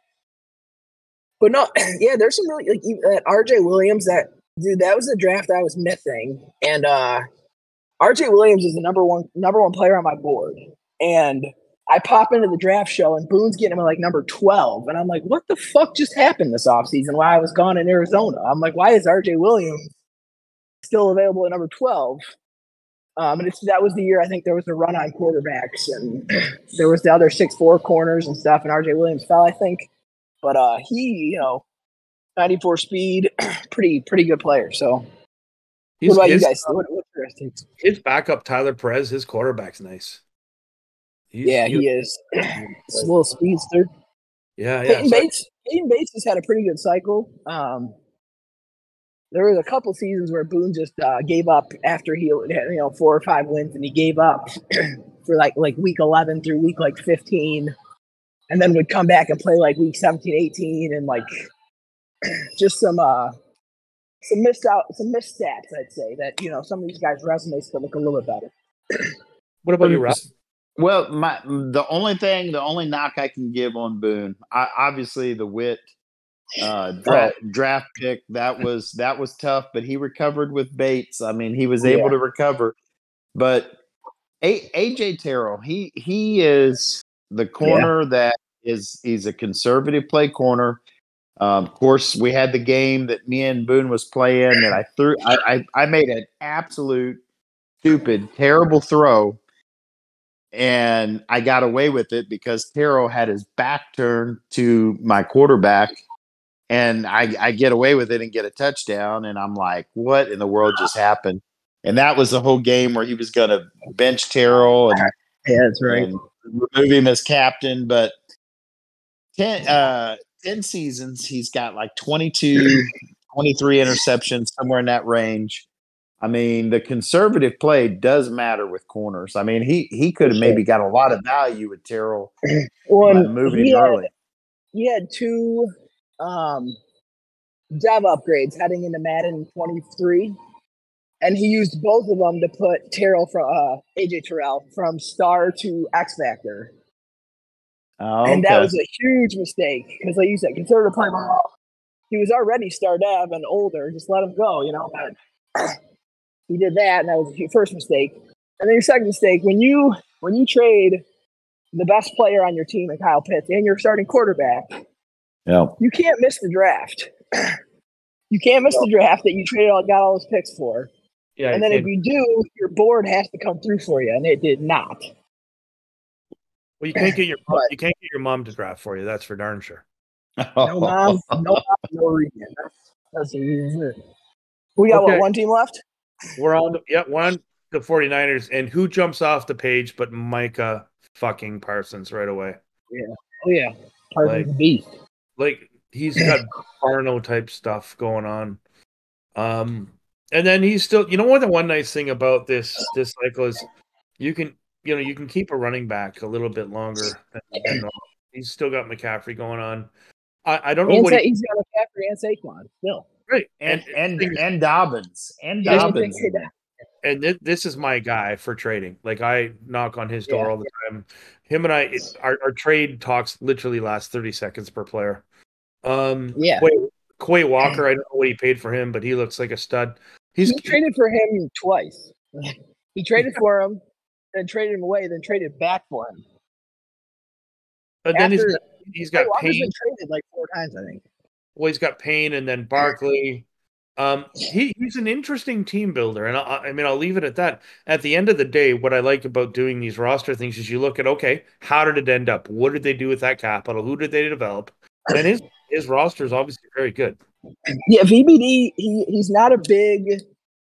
Speaker 1: But no, yeah, there's some really like that R J Williams. That dude, that was the draft I was missing, and uh, R J Williams is the number one number one player on my board, and I pop into the draft show and Boone's getting him at like number twelve. And I'm like, what the fuck just happened this offseason while I was gone in Arizona? I'm like, why is R J Williams still available at number twelve? Um, and it's, that was the year I think there was a run on quarterbacks and there was the other six four corners and stuff. And R J Williams fell, I think. But uh, he, you know, ninety-four speed, pretty pretty good player. So
Speaker 2: He's,
Speaker 1: what about
Speaker 2: his,
Speaker 1: you guys? What, what's your take?
Speaker 2: His backup, Tyler Perez, his quarterback's nice.
Speaker 1: He's, yeah, he is. He's a little speedster.
Speaker 2: Yeah, yeah.
Speaker 1: Peyton so Bates, Peyton Bates has had a pretty good cycle. Um, there was a couple seasons where Boone just uh, gave up after he had, you know, four or five wins, and he gave up for like like week eleven through week like fifteen, and then would come back and play like week seventeen, eighteen, and like just some uh, some missed out, some missed stats. I'd say that you know some of these guys' resumes could look a little bit better.
Speaker 2: What about you, Rob?
Speaker 3: Well, my the only thing, the only knock I can give on Boone, I, obviously the Witt uh, draft, oh. draft pick that was that was tough, but he recovered with Bates. I mean, he was able yeah. to recover. But a- AJ Terrell, he he is the corner yeah. that is he's a conservative play corner. Um, of course, we had the game that me and Boone was playing, and I threw I I, I made an absolute stupid, terrible throw. And I got away with it because Terrell had his back turned to my quarterback, and I, I get away with it and get a touchdown. And I'm like, what in the world just happened? And that was the whole game where he was going to bench Terrell and,
Speaker 1: yeah, that's right.
Speaker 3: and remove him as captain. But ten, uh, ten seasons, he's got like twenty-two, twenty-three interceptions, somewhere in that range. I mean, the conservative play does matter with corners. I mean, he he could have sure. maybe got a lot of value with Terrell
Speaker 1: well,
Speaker 3: moving
Speaker 1: he
Speaker 3: early.
Speaker 1: Had, he had two um, dev upgrades heading into Madden twenty-three. and he used both of them to put Terrell from uh, A J Terrell from star to X Factor.
Speaker 3: Oh,
Speaker 1: and that
Speaker 3: okay.
Speaker 1: was a huge mistake because, like you said, conservative play ball. He was already star dev and older. Just let him go, you know. But he did that, and that was your first mistake. And then your second mistake, when you when you trade the best player on your team, and Kyle Pitts, and your starting quarterback,
Speaker 3: Yeah.
Speaker 1: you can't miss the draft. You can't miss the draft that you traded all got all those picks for.
Speaker 2: Yeah,
Speaker 1: And then
Speaker 2: and,
Speaker 1: if you do, your board has to come through for you, and it did not.
Speaker 2: well, you can't get your
Speaker 1: But-
Speaker 2: you can't get your mom to draft for you. That's for darn sure.
Speaker 1: No mom, no mom, no reason. That's, that's it. We got
Speaker 2: Okay.
Speaker 1: what, one team left?
Speaker 2: We're on. The, yeah, one the 49ers, and who jumps off the page but Micah fucking Parsons right away?
Speaker 1: Oh yeah, Parsons
Speaker 2: Like-
Speaker 1: beast.
Speaker 2: Like he's got Arno type stuff going on. Um, and then he's still, you know what? The one nice thing about this this cycle is you can, you know, you can keep a running back a little bit longer. Than, than normal. He's still got McCaffrey going on. I, I don't know
Speaker 1: And
Speaker 2: what
Speaker 1: Sa-
Speaker 2: he,
Speaker 1: he's got McCaffrey and Saquon still.
Speaker 2: right.
Speaker 3: and
Speaker 2: And
Speaker 3: and and Dobbins and
Speaker 1: Yeah,
Speaker 3: Dobbins.
Speaker 1: you think-
Speaker 2: and th- this is my guy for trading. Like I knock on his door
Speaker 1: Yeah.
Speaker 2: all the time. Him and I, it, our, our trade talks literally last thirty seconds per player. Um,
Speaker 1: Yeah.
Speaker 2: Quay, Quay Walker, I don't know what he paid for him, but he looks like a stud. He's
Speaker 1: He traded for him twice. He traded for him, then traded him away, then traded back for him.
Speaker 2: and then he's
Speaker 1: after-
Speaker 2: got, he's got
Speaker 1: Walker's
Speaker 2: Payne.
Speaker 1: been traded like four times, I think.
Speaker 2: Well, he's got Payne, and then Barkley. Um, he he's an interesting team builder, and I, I mean, I'll leave it at that. At the end of the day, what I like about doing these roster things is you look at, okay, how did it end up? What did they do with that capital? Who did they develop? And his his roster is obviously very good.
Speaker 1: Yeah, V B D, he he's not a big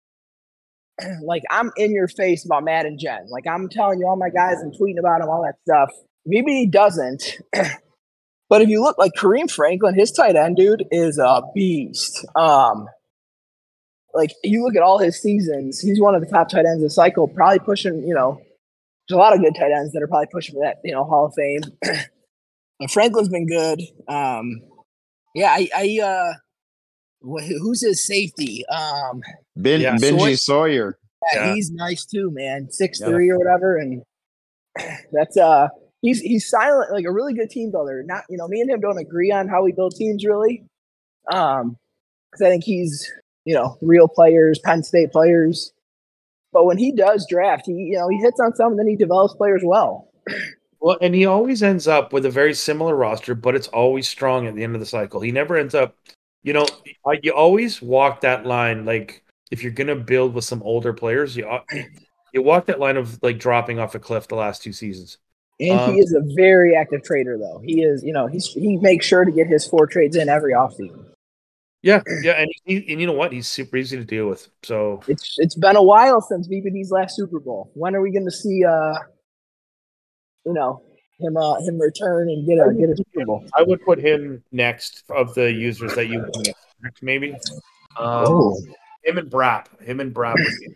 Speaker 1: like I'm in your face about Matt and Jen. Like I'm telling you all my guys and tweeting about him, all that stuff. V B D doesn't. But if you look like Kareem Franklin, his tight end dude is a beast. Um like you look at all his seasons, he's one of the top tight ends of the cycle, probably pushing, you know, there's a lot of good tight ends that are probably pushing for that, you know, Hall of Fame. But Franklin's been good. Um yeah, I, I uh wh- who's his safety? Um
Speaker 3: Ben,
Speaker 2: Yeah.
Speaker 3: Benji Sawyer.
Speaker 1: Yeah,
Speaker 2: Yeah.
Speaker 1: he's nice too, man. Six
Speaker 3: Yeah.
Speaker 1: three or whatever, and that's uh, he's he's silent, like a really good team builder. Not you know, me and him don't agree on how we build teams really, um, because I think he's you know real players, Penn State players. But when he does draft, he you know he hits on some, and then he develops players well.
Speaker 2: Well, and he always ends up with a very similar roster, but it's always strong at the end of the cycle. He never ends up, you know, I- you always walk that line. Like if you're gonna build with some older players, you you walk that line of like dropping off a cliff the last two seasons.
Speaker 1: And
Speaker 2: Um,
Speaker 1: he is a very active trader, though. He is, you know, he's he makes sure to get his four trades in every offseason.
Speaker 2: Yeah, yeah, and he, and you know what? He's super easy to deal with. So
Speaker 1: It's it's been a while since V B D's last Super Bowl. When are we going to see, uh, you know, him uh, him return and get a get a Super Bowl?
Speaker 2: I would put him next of the users that you would next, maybe. Um,
Speaker 1: Oh,
Speaker 2: him and Brap, him and Brap. Would be,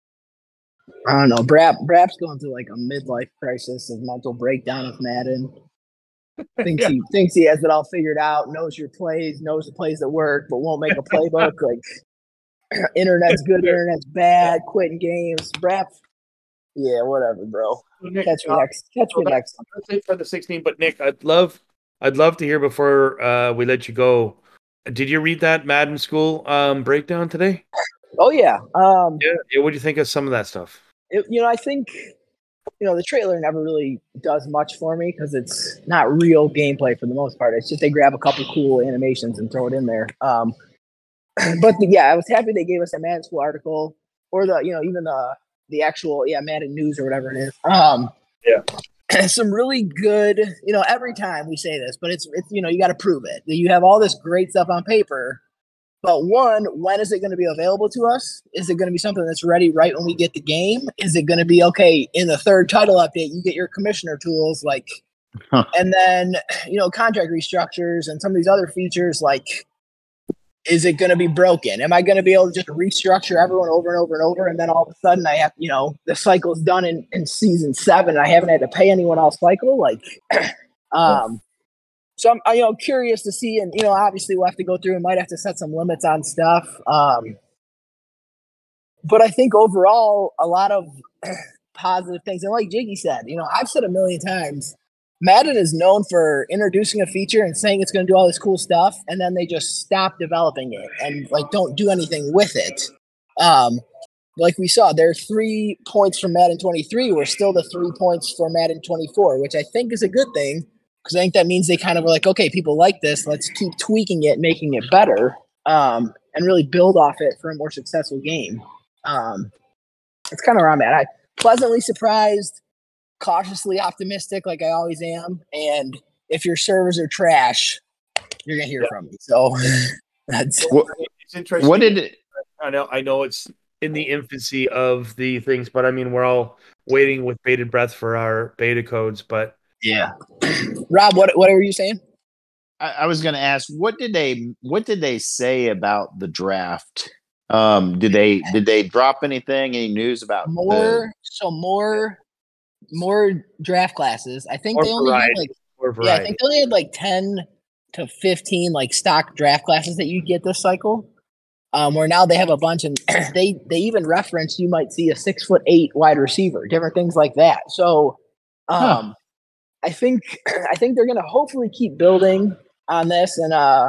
Speaker 1: I don't know. Brap Brap's going through like a midlife crisis of mental breakdown with Madden. Thinks
Speaker 2: Yeah.
Speaker 1: he thinks he has it all figured out. Knows your plays. Knows the plays that work, but won't make a playbook. Like internet's good, internet's bad. Quitting games. Brap. Yeah, whatever, bro.
Speaker 2: Nick,
Speaker 1: Catch me
Speaker 2: uh,
Speaker 1: next. Catch
Speaker 2: so
Speaker 1: me
Speaker 2: that's-
Speaker 1: next.
Speaker 2: That's it for the sixteen. But Nick, I'd love, I'd love to hear before uh, we let you go. Did you read that Madden School um, breakdown today?
Speaker 1: Oh yeah. Um,
Speaker 2: Yeah. yeah. What do you think of some of that stuff?
Speaker 1: it, you know, I think you know the trailer never really does much for me because it's not real gameplay for the most part. It's just they grab a couple cool animations and throw it in there. Um, but the, yeah, I was happy they gave us a Madden School article or the you know even the the actual yeah Madden News or whatever it is. Um,
Speaker 2: Yeah.
Speaker 1: some really good. You know, every time we say this, but it's it's you know you got to prove it. You have all this great stuff on paper. But one, when is it going to be available to us? Is it going to be something that's ready right when we get the game? Is it going to be okay in the third title update? You get your commissioner tools, like,
Speaker 3: Huh.
Speaker 1: and then you know contract restructures and some of these other features. Like, is it going to be broken? Am I going to be able to just restructure everyone over and over and over, and then all of a sudden I have, you know, the cycle's done in, in season seven. And I haven't had to pay anyone else cycle, like, um. So I'm, you know, curious to see, and you know, obviously we'll have to go through and might have to set some limits on stuff. Um, but I think overall, a lot of positive things. And like Jiggy said, you know, I've said a million times, Madden is known for introducing a feature and saying it's going to do all this cool stuff, and then they just stop developing it and like don't do anything with it. Um, like we saw, their three points from Madden twenty-three were still the three points for Madden twenty-four, which I think is a good thing because I think that means they kind of were like, okay, people like this, let's keep tweaking it, making it better, um, and really build off it for a more successful game. Um, it's kind of where I'm at. I pleasantly surprised, cautiously optimistic, like I always am. And if your servers are trash, you're gonna hear yeah. from me. So that's
Speaker 3: what, it's interesting. What did it?
Speaker 2: I know. I know it's in the infancy of the things, but I mean, we're all waiting with bated breath for our beta codes. But
Speaker 1: yeah, Rob, what what were you saying?
Speaker 3: I, I was going to ask, what did they what did they say about the draft? Um, did they did they drop anything? Any news about
Speaker 1: more?
Speaker 3: The...
Speaker 1: So more. More draft classes. I think more they only variety. had like yeah, I think they only had like ten to fifteen like stock draft classes that you get this cycle. Um, where now they have a bunch, and they they even reference you might see a six foot eight wide receiver, different things like that. So, um, huh. I think I think they're gonna hopefully keep building on this, and uh,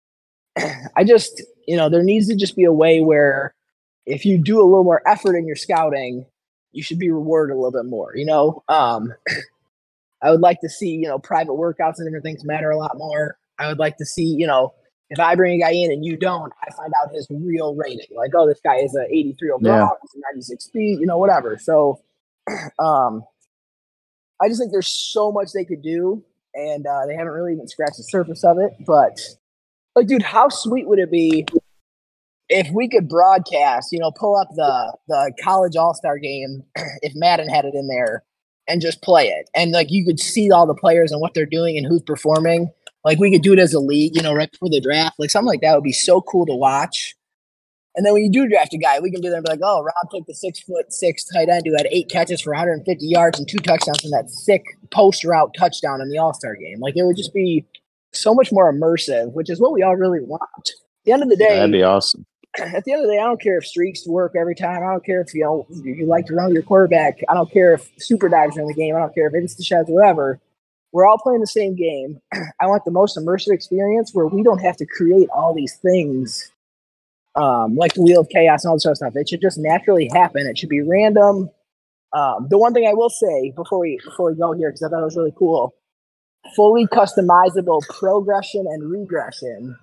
Speaker 1: I just you know there needs to just be a way where if you do a little more effort in your scouting, you should be rewarded a little bit more, you know? Um, I would like to see, you know, private workouts and different things matter a lot more. I would like to see, you know, if I bring a guy in and you don't, I find out his real rating. Like, oh, this guy is an eighty-three overall, yeah. he's a ninety-six speed, you know, whatever. So um, I just think there's so much they could do, and uh, they haven't really even scratched the surface of it. But, like, dude, how sweet would it be if we could broadcast, you know, pull up the the college all-star game, if Madden had it in there, and just play it. And, like, you could see all the players and what they're doing and who's performing. Like, we could do it as a league, you know, right before the draft. Like, something like that would be so cool to watch. And then when you do draft a guy, we can do that and be like, oh, Rob took the six foot six tight end who had eight catches for one hundred fifty yards and two touchdowns from that sick post route touchdown in the all-star game. Like, it would just be so much more immersive, which is what we all really want. At the end of the day,
Speaker 3: that'd be awesome.
Speaker 1: At the end of the day, I don't care if streaks work every time. I don't care if you know you like to run your quarterback. I don't care if super dives are in the game. I don't care if it's the shots, whatever. We're all playing the same game. I want the most immersive experience where we don't have to create all these things, um, like the Wheel of Chaos and all this other stuff. It should just naturally happen. It should be random. Um, the one thing I will say before we before we go here, because I thought it was really cool, fully customizable progression and regression.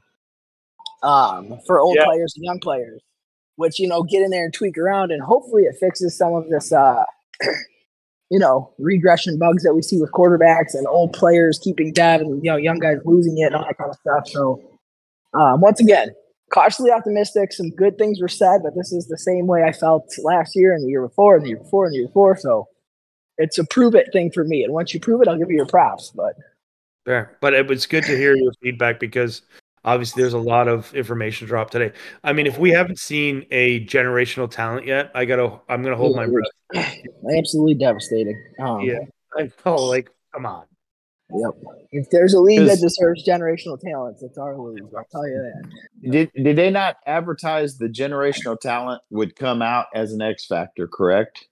Speaker 1: Um, for old yeah. players and young players, which, you know, get in there and tweak around, and hopefully it fixes some of this, uh, you know, regression bugs that we see with quarterbacks and old players keeping dev and, you know, young guys losing it and all that kind of stuff. So, um, once again, cautiously optimistic. Some good things were said, but this is the same way I felt last year and the year before and the year before and the year before. So it's a prove it thing for me. And once you prove it, I'll give you your props. But
Speaker 2: yeah, but it was good to hear your feedback because obviously, there's a lot of information dropped today. I mean, if we haven't seen a generational talent yet, I gotta, I'm gonna hold my breath.
Speaker 1: Absolutely devastating. Um,
Speaker 2: yeah, I know. Like, come on.
Speaker 1: Yep. If there's a league that deserves generational talents, it's our league. I'll tell you that.
Speaker 3: Did Did they not advertise the generational talent would come out as an X Factor? Correct.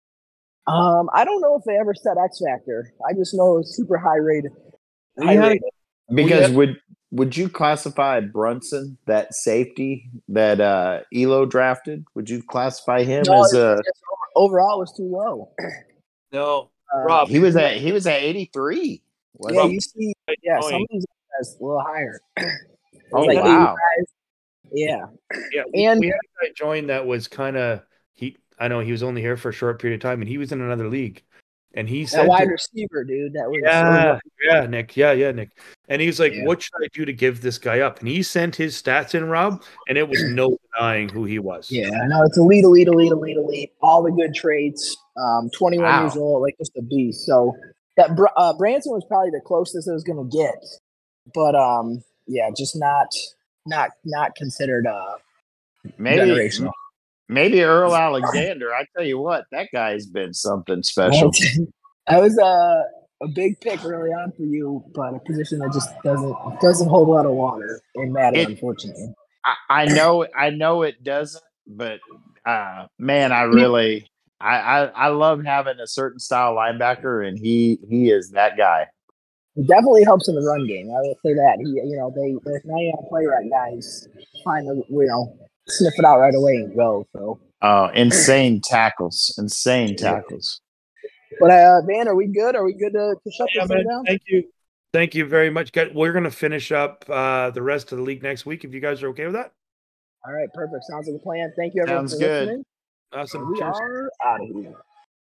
Speaker 1: Um, I don't know if they ever said X Factor. I just know it was super high rated. High
Speaker 3: yeah,
Speaker 1: rated.
Speaker 3: Because would. Would you classify Brunson, that safety that uh, Elo drafted? Would you classify him
Speaker 1: no,
Speaker 3: as a
Speaker 1: overall was too low?
Speaker 2: No,
Speaker 1: uh,
Speaker 2: Rob,
Speaker 3: he was at he was at eighty-three.
Speaker 1: Yeah, you see, yeah, some of these guys a little higher.
Speaker 3: Oh like wow!
Speaker 1: Yeah,
Speaker 2: yeah. And we had a guy join that was kind of he. I know he was only here for a short period of time, and he was in another league. And he said,
Speaker 1: that wide to, receiver, dude. That was
Speaker 2: yeah, so yeah, Nick, yeah, yeah, Nick. And he was like,
Speaker 1: yeah.
Speaker 2: "What should I do to give this guy up?" And he sent his stats in, Rob, and it was no denying who he was.
Speaker 1: Yeah, no, it's elite, elite, elite, elite, elite. All the good traits. Um, twenty-one wow. years old, like just a beast. So that uh, Branson was probably the closest it was going to get, but um, yeah, just not, not, not considered uh,
Speaker 3: maybe
Speaker 1: generational.
Speaker 3: Maybe Earl Alexander. I tell you what, that guy's been something special.
Speaker 1: That was a a big pick early on for you, but a position that just doesn't doesn't hold a lot of water in Madden, it, unfortunately.
Speaker 3: I, I know, I know it doesn't, but uh, man, I really, I, I, I love having a certain style linebacker, and he, he is that guy.
Speaker 1: It definitely helps in the run game. I will say that. He, you know, they there's ninety nine play right guys find the, you know, sniff it out right away and go. So,
Speaker 3: uh, insane tackles, insane tackles.
Speaker 1: But uh, man, are we good? Are we good to, to shut
Speaker 2: yeah,
Speaker 1: this
Speaker 2: man,
Speaker 1: thing down?
Speaker 2: Thank you, thank you very much. We're gonna finish up uh, the rest of the league next week if you guys are okay with that.
Speaker 1: All right, perfect. Sounds like a plan. Thank you, everyone,
Speaker 3: Sounds
Speaker 1: for
Speaker 3: good.
Speaker 1: listening.
Speaker 2: Awesome.
Speaker 1: And we
Speaker 2: Cheers.
Speaker 1: are out of here.